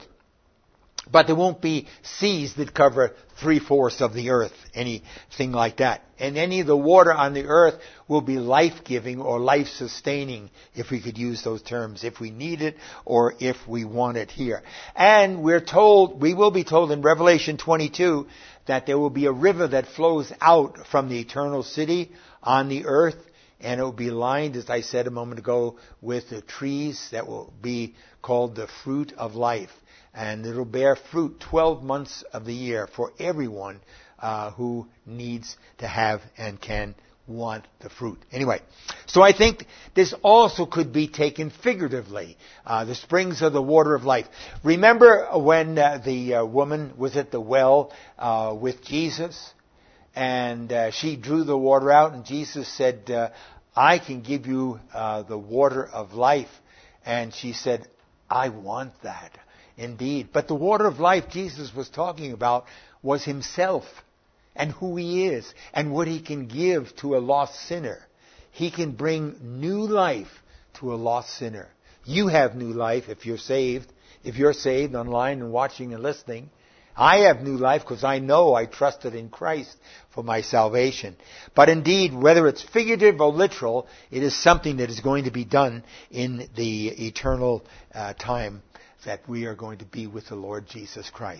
But there won't be seas that cover 3/4 of the earth, anything like that. And any of the water on the earth will be life-giving or life-sustaining, if we could use those terms, if we need it or if we want it here. And we will be told in Revelation 22 that there will be a river that flows out from the eternal city on the earth, and it will be lined, as I said a moment ago, with the trees that will be called the fruit of life. And it will bear fruit 12 months of the year for everyone who needs to have and can want the fruit. Anyway, so I think this also could be taken figuratively. The springs of the water of life. Remember when the woman was at the well with Jesus, and she drew the water out, and Jesus said, I can give you the water of life. And she said, I want that. Indeed. But the water of life Jesus was talking about was Himself and who He is and what He can give to a lost sinner. He can bring new life to a lost sinner. You have new life if you're saved. If you're saved online and watching and listening, I have new life because I know I trusted in Christ for my salvation. But indeed, whether it's figurative or literal, it is something that is going to be done in the eternal time that we are going to be with the Lord Jesus Christ.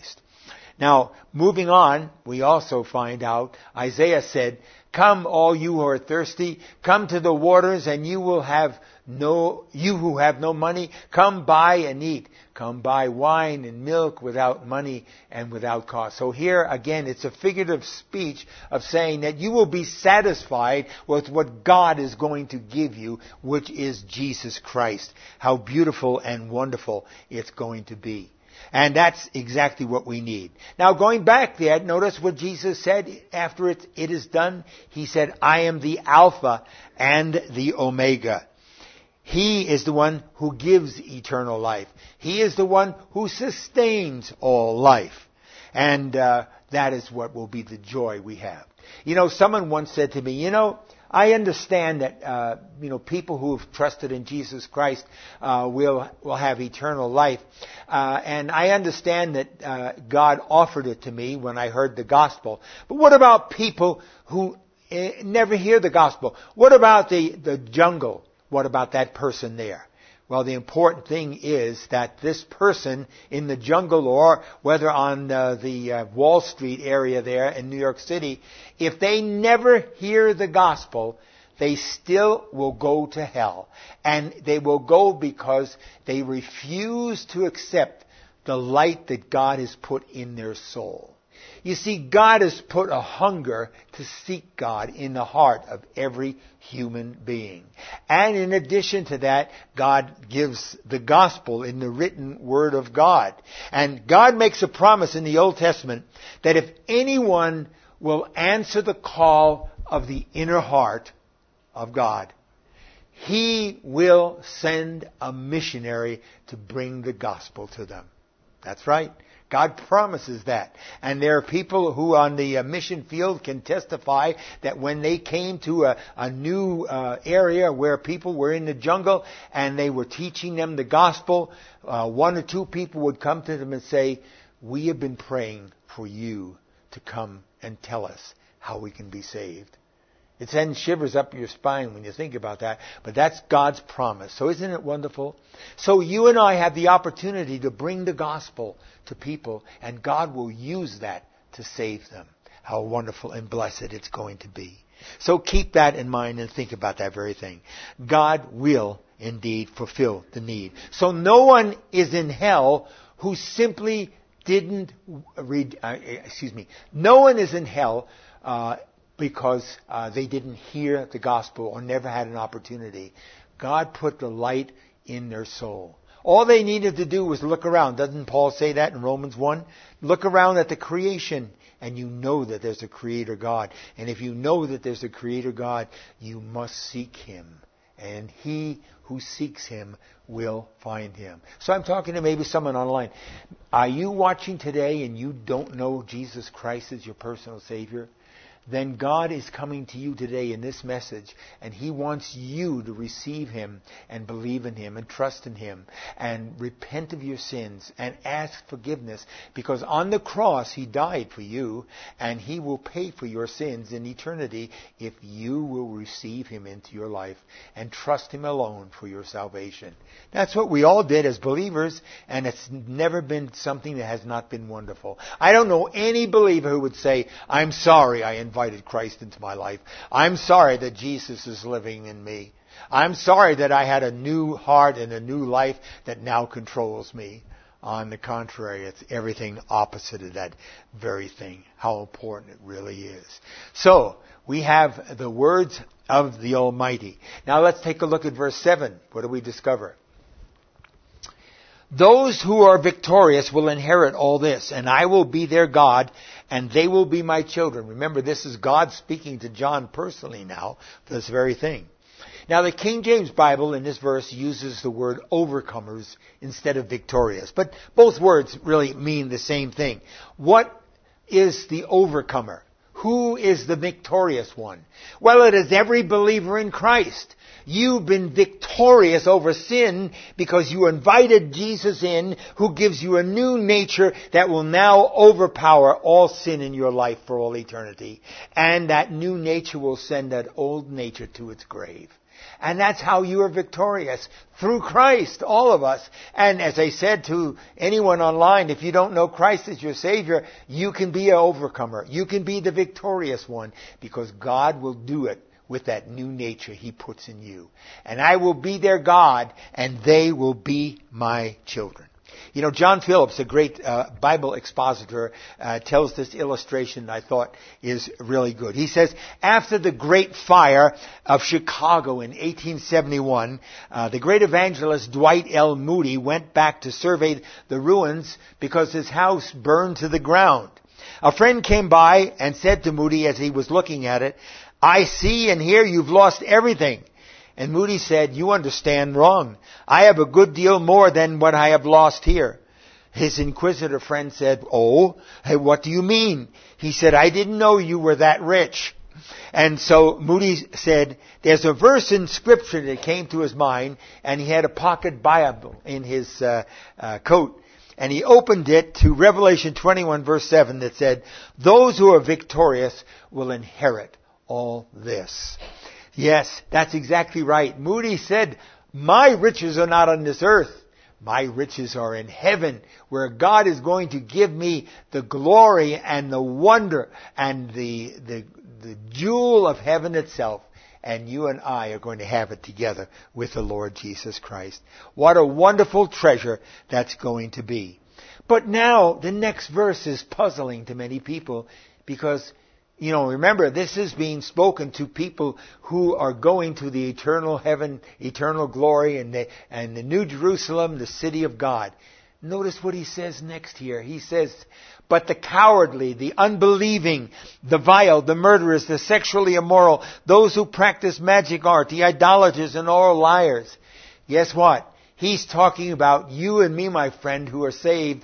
Now, moving on, we also find out, Isaiah said, "Come, all you who are thirsty, come to the waters, and you who have no money, come buy and eat. Come buy wine and milk without money and without cost." So here, again, it's a figurative speech of saying that you will be satisfied with what God is going to give you, which is Jesus Christ. How beautiful and wonderful it's going to be. And that's exactly what we need. Now, going back there, notice what Jesus said after it is done. He said, "I am the Alpha and the Omega." He is the one who gives eternal life. He is the one who sustains all life. And that is what will be the joy we have. Someone once said to me, I understand that people who have trusted in Jesus Christ will have eternal life, and I understand that God offered it to me when I heard the gospel. But what about people who never hear the gospel? What about the jungle? What about that person there? Well, the important thing is that this person in the jungle, or whether on the Wall Street area there in New York City, if they never hear the gospel, they still will go to hell. And they will go because they refuse to accept the light that God has put in their soul. You see, God has put a hunger to seek God in the heart of every human being. And in addition to that, God gives the gospel in the written word of God. And God makes a promise in the Old Testament that if anyone will answer the call of the inner heart of God, He will send a missionary to bring the gospel to them. That's right. God promises that. And there are people who on the mission field can testify that when they came to a new area where people were in the jungle and they were teaching them the gospel, one or two people would come to them and say, "We have been praying for you to come and tell us how we can be saved." It sends shivers up your spine when you think about that. But that's God's promise. So isn't it wonderful? So you and I have the opportunity to bring the gospel to people, and God will use that to save them. How wonderful and blessed it's going to be. So keep that in mind and think about that very thing. God will indeed fulfill the need. So no one is in hell who simply didn't read, no one is in hell because they didn't hear the gospel or never had an opportunity. God put the light in their soul. All they needed to do was look around. Doesn't Paul say that in Romans 1? Look around at the creation and you know that there's a Creator God. And if you know that there's a Creator God, you must seek Him. And he who seeks Him will find Him. So I'm talking to maybe someone online. Are you watching today and you don't know Jesus Christ as your personal Savior? Then God is coming to you today in this message, and He wants you to receive Him and believe in Him and trust in Him and repent of your sins and ask forgiveness, because on the cross He died for you, and He will pay for your sins in eternity if you will receive Him into your life and trust Him alone for your salvation. That's what we all did as believers, and it's never been something that has not been wonderful. I don't know any believer who would say, "I'm sorry I invited Christ into my life. I'm sorry that Jesus is living in me. I'm sorry that I had a new heart and a new life that now controls me." On the contrary, it's everything opposite of that very thing. How important it really is. So, we have the words of the Almighty. Now let's take a look at verse 7. What do we discover? "Those who are victorious will inherit all this, and I will be their God, and they will be my children." Remember, this is God speaking to John personally now, this very thing. Now, the King James Bible in this verse uses the word overcomers instead of victorious. But both words really mean the same thing. What is the overcomer? Who is the victorious one? Well, it is every believer in Christ. You've been victorious over sin because you invited Jesus in, who gives you a new nature that will now overpower all sin in your life for all eternity. And that new nature will send that old nature to its grave. And that's how you are victorious. Through Christ, all of us. And as I said to anyone online, if you don't know Christ as your Savior, you can be an overcomer. You can be the victorious one, because God will do it with that new nature He puts in you. And I will be their God, and they will be my children. You know, John Phillips, a great Bible expositor, tells this illustration that I thought is really good. He says, after the great fire of Chicago in 1871, the great evangelist Dwight L. Moody went back to survey the ruins because his house burned to the ground. A friend came by and said to Moody as he was looking at it, "I see and hear you've lost everything." And Moody said, "You understand wrong. I have a good deal more than what I have lost here." His inquisitive friend said, "Oh, hey, what do you mean?" He said, "I didn't know you were that rich." And so Moody said, there's a verse in Scripture that came to his mind, and he had a pocket Bible in his coat. And he opened it to Revelation 21 verse 7 that said, "Those who are victorious will inherit all this." Yes, that's exactly right. Moody said, my riches are not on this earth. My riches are in heaven, where God is going to give me the glory and the wonder and the jewel of heaven itself. And you and I are going to have it together with the Lord Jesus Christ. What a wonderful treasure that's going to be. But now, the next verse is puzzling to many people because, you know, remember, this is being spoken to people who are going to the eternal heaven, eternal glory, and the New Jerusalem, the city of God. Notice what he says next here. He says, "But the cowardly, the unbelieving, the vile, the murderers, the sexually immoral, those who practice magic art, the idolaters, and all liars." Guess what? He's talking about you and me, my friend, who are saved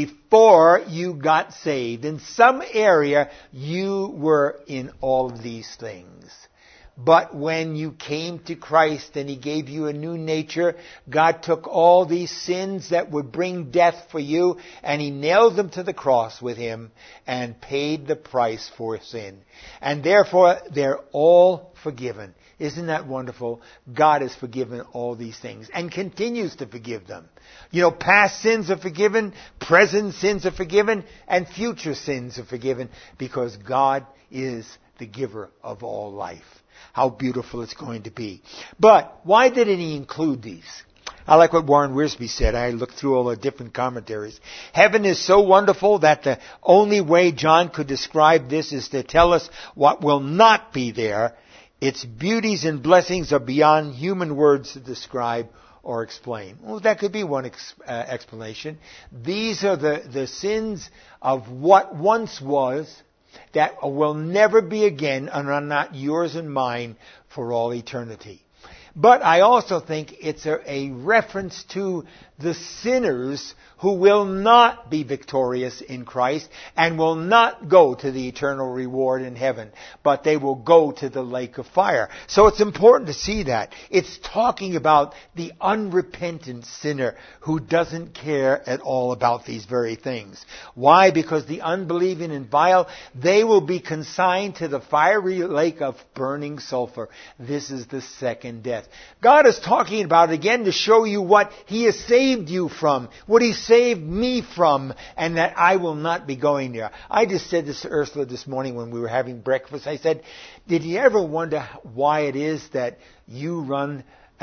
before you got saved. In some area, you were in all of these things. But when you came to Christ and He gave you a new nature, God took all these sins that would bring death for you, and He nailed them to the cross with Him and paid the price for sin. And therefore, they're all forgiven. Isn't that wonderful? God has forgiven all these things and continues to forgive them. You know, past sins are forgiven, present sins are forgiven, and future sins are forgiven because God is the giver of all life. How beautiful it's going to be. But why didn't He include these? I like what Warren Wiersbe said. I looked through all the different commentaries. Heaven is so wonderful that the only way John could describe this is to tell us what will not be there. Its beauties and blessings are beyond human words to describe or explain. Well, that could be one explanation. These are the sins of what once was, that will never be again, and are not yours and mine for all eternity. But I also think it's a reference to the sinners who will not be victorious in Christ and will not go to the eternal reward in heaven, but they will go to the lake of fire. So it's important to see that. It's talking about the unrepentant sinner who doesn't care at all about these very things. Why? Because the unbelieving and vile, they will be consigned to the fiery lake of burning sulfur. This is the second death. God is talking about it again to show you what He has saved you from, what He saved me from, and that I will not be going there. I just said this to Ursula this morning when we were having breakfast. I said, did you ever wonder why it is that you won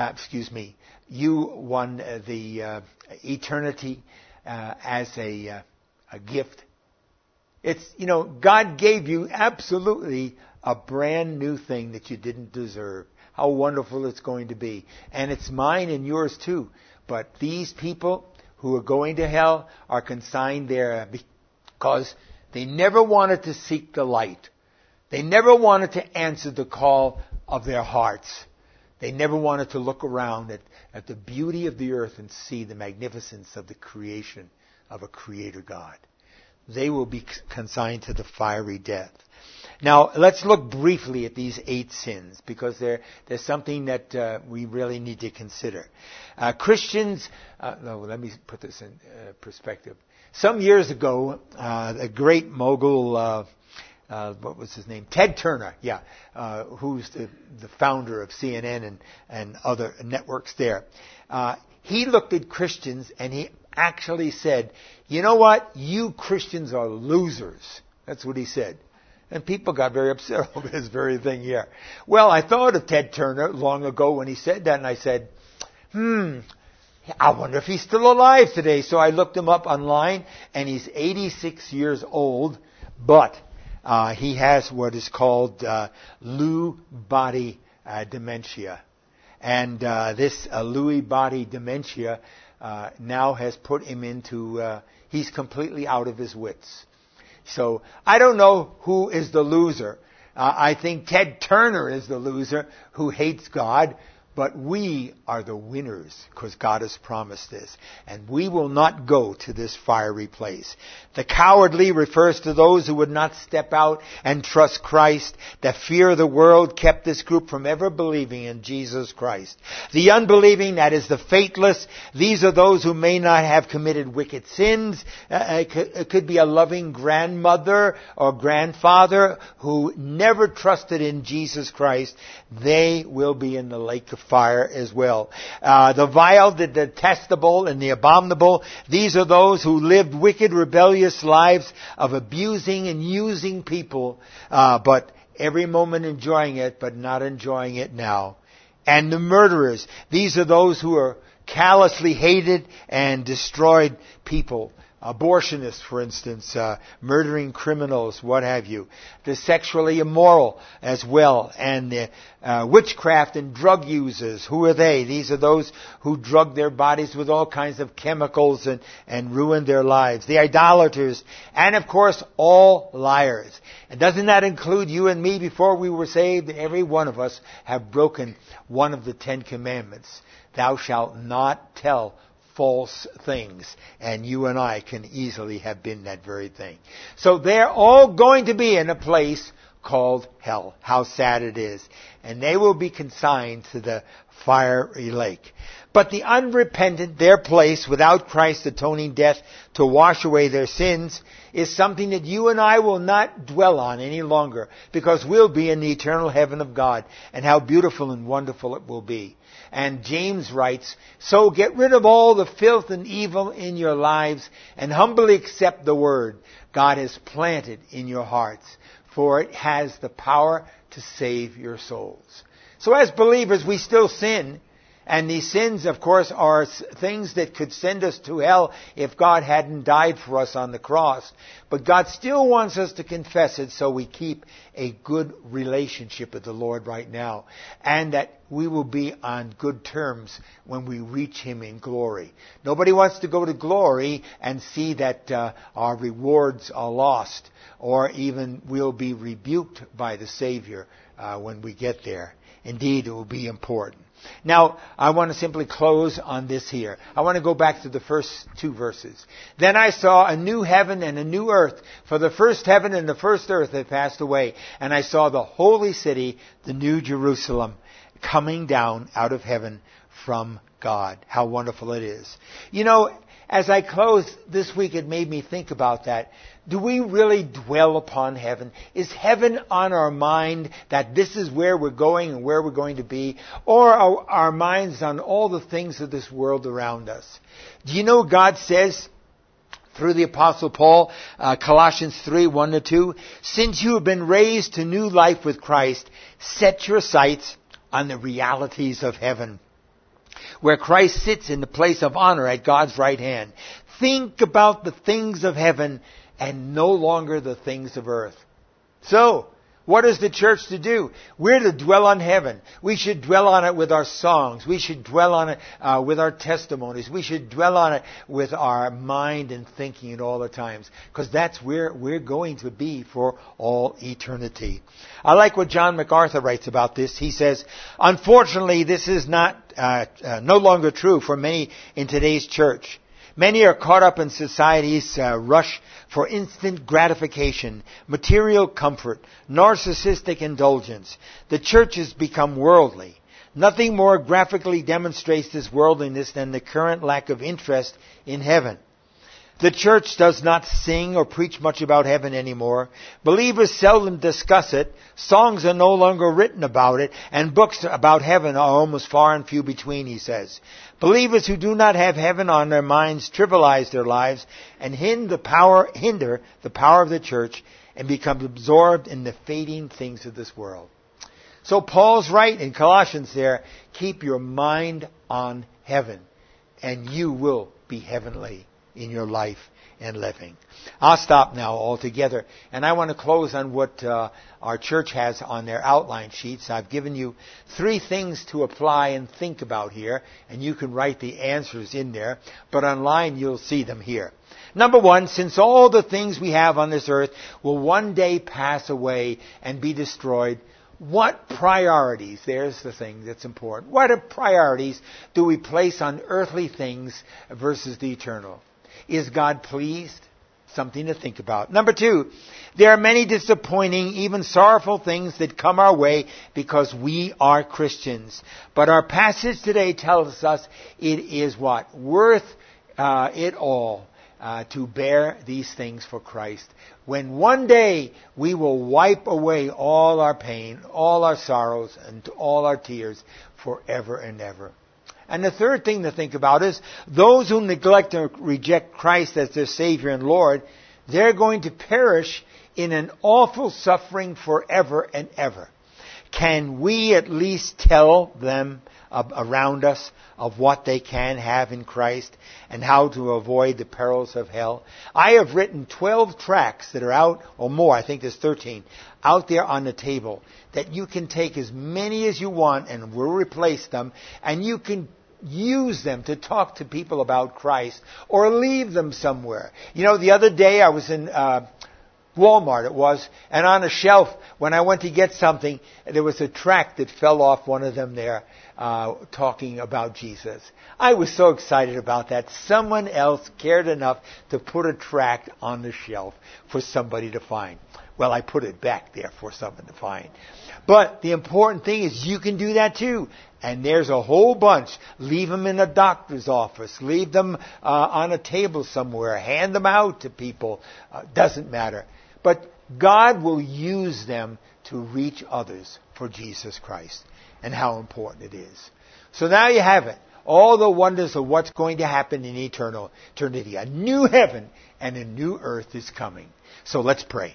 the eternity as a gift? It's, you know, God gave you absolutely a brand new thing that you didn't deserve. How wonderful it's going to be. And it's mine and yours too. But these people who are going to hell are consigned there because they never wanted to seek the light. They never wanted to answer the call of their hearts. They never wanted to look around at the beauty of the earth and see the magnificence of the creation of a Creator God. They will be consigned to the fiery death. Now, let's look briefly at these 8 sins, because there's something that we really need to consider. Christians, let me put this in perspective. Some years ago, a great mogul, what was his name? Ted Turner, who's the founder of CNN and other networks there. He looked at Christians and he actually said, you know what? You Christians are losers. That's what he said. And people got very upset over this very thing here. Well, I thought of Ted Turner long ago when he said that, and I said, I wonder if he's still alive today. So I looked him up online, and he's 86 years old, but he has what is called Lewy body dementia. And this Lewy body dementia now has put him into, he's completely out of his wits. So I don't know who is the loser. I think Ted Turner is the loser who hates God. But we are the winners, because God has promised this. And we will not go to this fiery place. The cowardly refers to those who would not step out and trust Christ. The fear of the world kept this group from ever believing in Jesus Christ. The unbelieving, that is the faithless, these are those who may not have committed wicked sins. It could be a loving grandmother or grandfather who never trusted in Jesus Christ. They will be in the lake of fire as well. The vile, the detestable, and the abominable, these are those who lived wicked, rebellious lives of abusing and using people, but every moment enjoying it, but not enjoying it now. And the murderers, these are those who are callously hated and destroyed people. Abortionists, for instance, murdering criminals, what have you. The sexually immoral as well. And the witchcraft and drug users. Who are they? These are those who drug their bodies with all kinds of chemicals and ruin their lives. The idolaters. And of course, all liars. And doesn't that include you and me? Before we were saved, every one of us have broken one of the 10 commandments. Thou shalt not tell false things. And you and I can easily have been that very thing. So they're all going to be in a place called hell. How sad it is. And they will be consigned to the fiery lake. But the unrepentant, their place without Christ's atoning death to wash away their sins, is something that you and I will not dwell on any longer, because we'll be in the eternal heaven of God. And how beautiful and wonderful it will be. And James writes, so get rid of all the filth and evil in your lives and humbly accept the word God has planted in your hearts, for it has the power to save your souls. So as believers, we still sin. And these sins, of course, are things that could send us to hell if God hadn't died for us on the cross. But God still wants us to confess it, so we keep a good relationship with the Lord right now. And that we will be on good terms when we reach Him in glory. Nobody wants to go to glory and see that our rewards are lost, or even we'll be rebuked by the Savior when we get there. Indeed, it will be important. Now, I want to simply close on this here. I want to go back to the first 2 verses. Then I saw a new heaven and a new earth, for the first heaven and the first earth had passed away. And I saw the holy city, the new Jerusalem, coming down out of heaven from God. How wonderful it is. You know, as I close this week, it made me think about that. Do we really dwell upon heaven? Is heaven on our mind, that this is where we're going and where we're going to be? Or are our minds on all the things of this world around us? Do you know God says through the Apostle Paul, Colossians 3, 1-2, since you have been raised to new life with Christ, set your sights on the realities of heaven, where Christ sits in the place of honor at God's right hand. Think about the things of heaven and no longer the things of earth. So, what is the church to do? We're to dwell on heaven. We should dwell on it with our songs. We should dwell on it with our testimonies. We should dwell on it with our mind and thinking at all the times. Because that's where we're going to be for all eternity. I like what John MacArthur writes about this. He says, unfortunately, this is no longer true for many in today's church. Many are caught up in society's rush for instant gratification, material comfort, narcissistic indulgence. The church has become worldly. Nothing more graphically demonstrates this worldliness than the current lack of interest in heaven. The church does not sing or preach much about heaven anymore. Believers seldom discuss it. Songs are no longer written about it, and books about heaven are almost far and few between, he says. Believers who do not have heaven on their minds trivialize their lives and hinder the power of the church and become absorbed in the fading things of this world. So Paul's right in Colossians there, keep your mind on heaven, and you will be heavenly in your life and living. I'll stop now altogether, and I want to close on what our church has on their outline sheets. I've given you 3 things to apply and think about here, and you can write the answers in there, but online you'll see them here. Number 1, since all the things we have on this earth will one day pass away and be destroyed, what priorities, there's the thing that's important, what priorities do we place on earthly things versus the eternal? Is God pleased? Something to think about. Number 2, there are many disappointing, even sorrowful things that come our way because we are Christians. But our passage today tells us it is what? Worth it all to bear these things for Christ. When one day we will wipe away all our pain, all our sorrows, and all our tears forever and ever. And the third thing to think about is those who neglect or reject Christ as their Savior and Lord, they're going to perish in an awful suffering forever and ever. Can we at least tell them around us of what they can have in Christ and how to avoid the perils of hell? I have written 12 tracts that are out, or more, I think there's 13, out there on the table that you can take as many as you want and we'll replace them, and you can use them to talk to people about Christ or leave them somewhere. You know, the other day I was in Walmart it was, and on a shelf when I went to get something, there was a tract that fell off one of them there talking about Jesus. I was so excited about that. Someone else cared enough to put a tract on the shelf for somebody to find. Well, I put it back there for someone to find. But the important thing is you can do that too. And there's a whole bunch. Leave them in a doctor's office. Leave them on a table somewhere. Hand them out to people. Doesn't matter. But God will use them to reach others for Jesus Christ and how important it is. So now you have it. All the wonders of what's going to happen in eternity. A new heaven and a new earth is coming. So let's pray.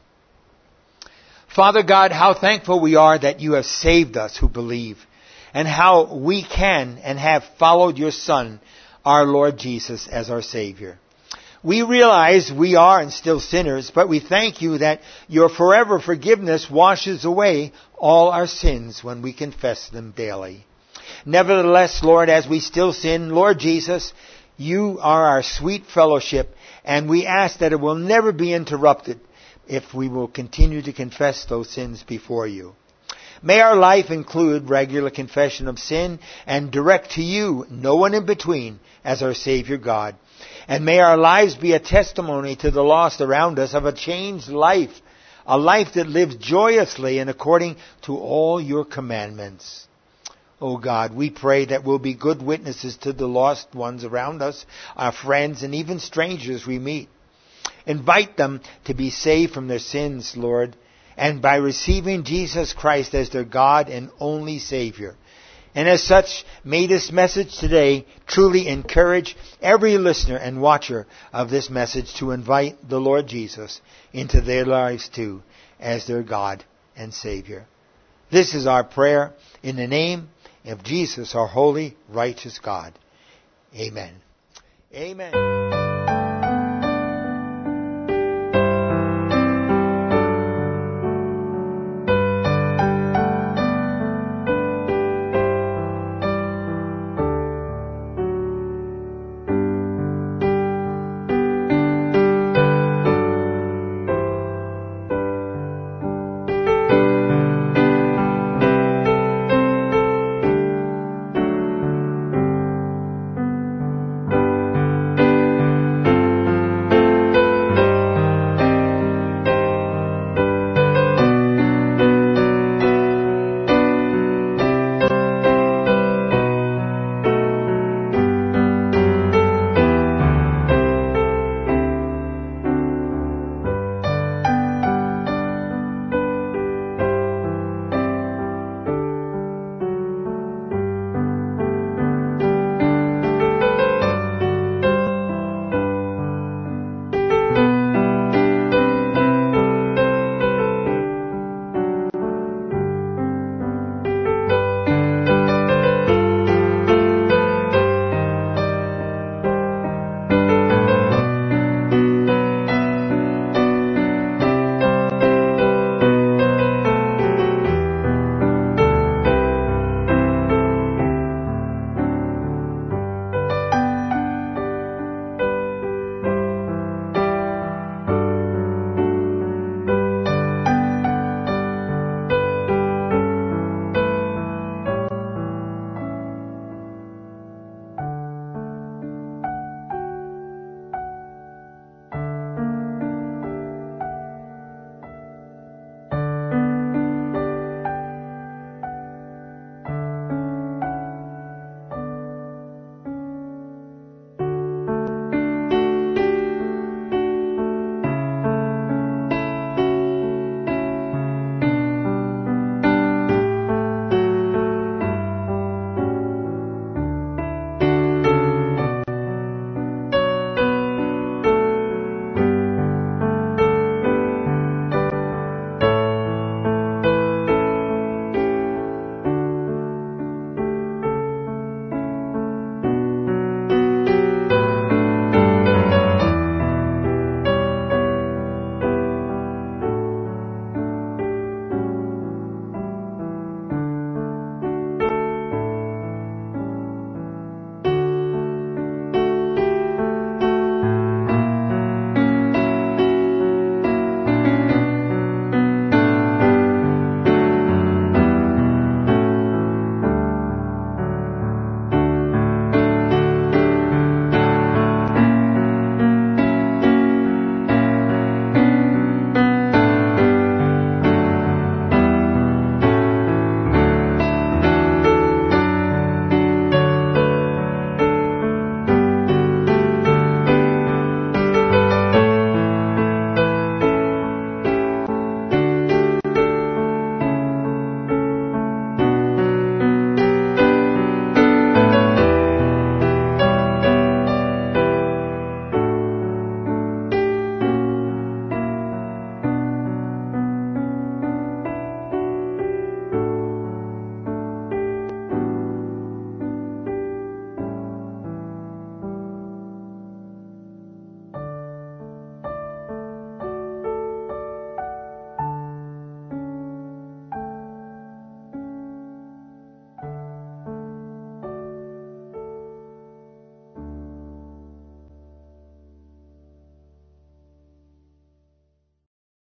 Father God, how thankful we are that you have saved us who believe, and how we can and have followed your Son, our Lord Jesus, as our Savior. We realize we are and still sinners, but we thank you that your forever forgiveness washes away all our sins when we confess them daily. Nevertheless, Lord, as we still sin, Lord Jesus, you are our sweet fellowship, and we ask that it will never be interrupted if we will continue to confess those sins before you. May our life include regular confession of sin and direct to you, no one in between, as our Savior God. And may our lives be a testimony to the lost around us of a changed life, a life that lives joyously and according to all your commandments. Oh God, we pray that we'll be good witnesses to the lost ones around us, our friends, and even strangers we meet. Invite them to be saved from their sins, Lord, and by receiving Jesus Christ as their God and only Savior. And as such, may this message today truly encourage every listener and watcher of this message to invite the Lord Jesus into their lives too, as their God and Savior. This is our prayer in the name of Jesus, our holy, righteous God. Amen. Amen.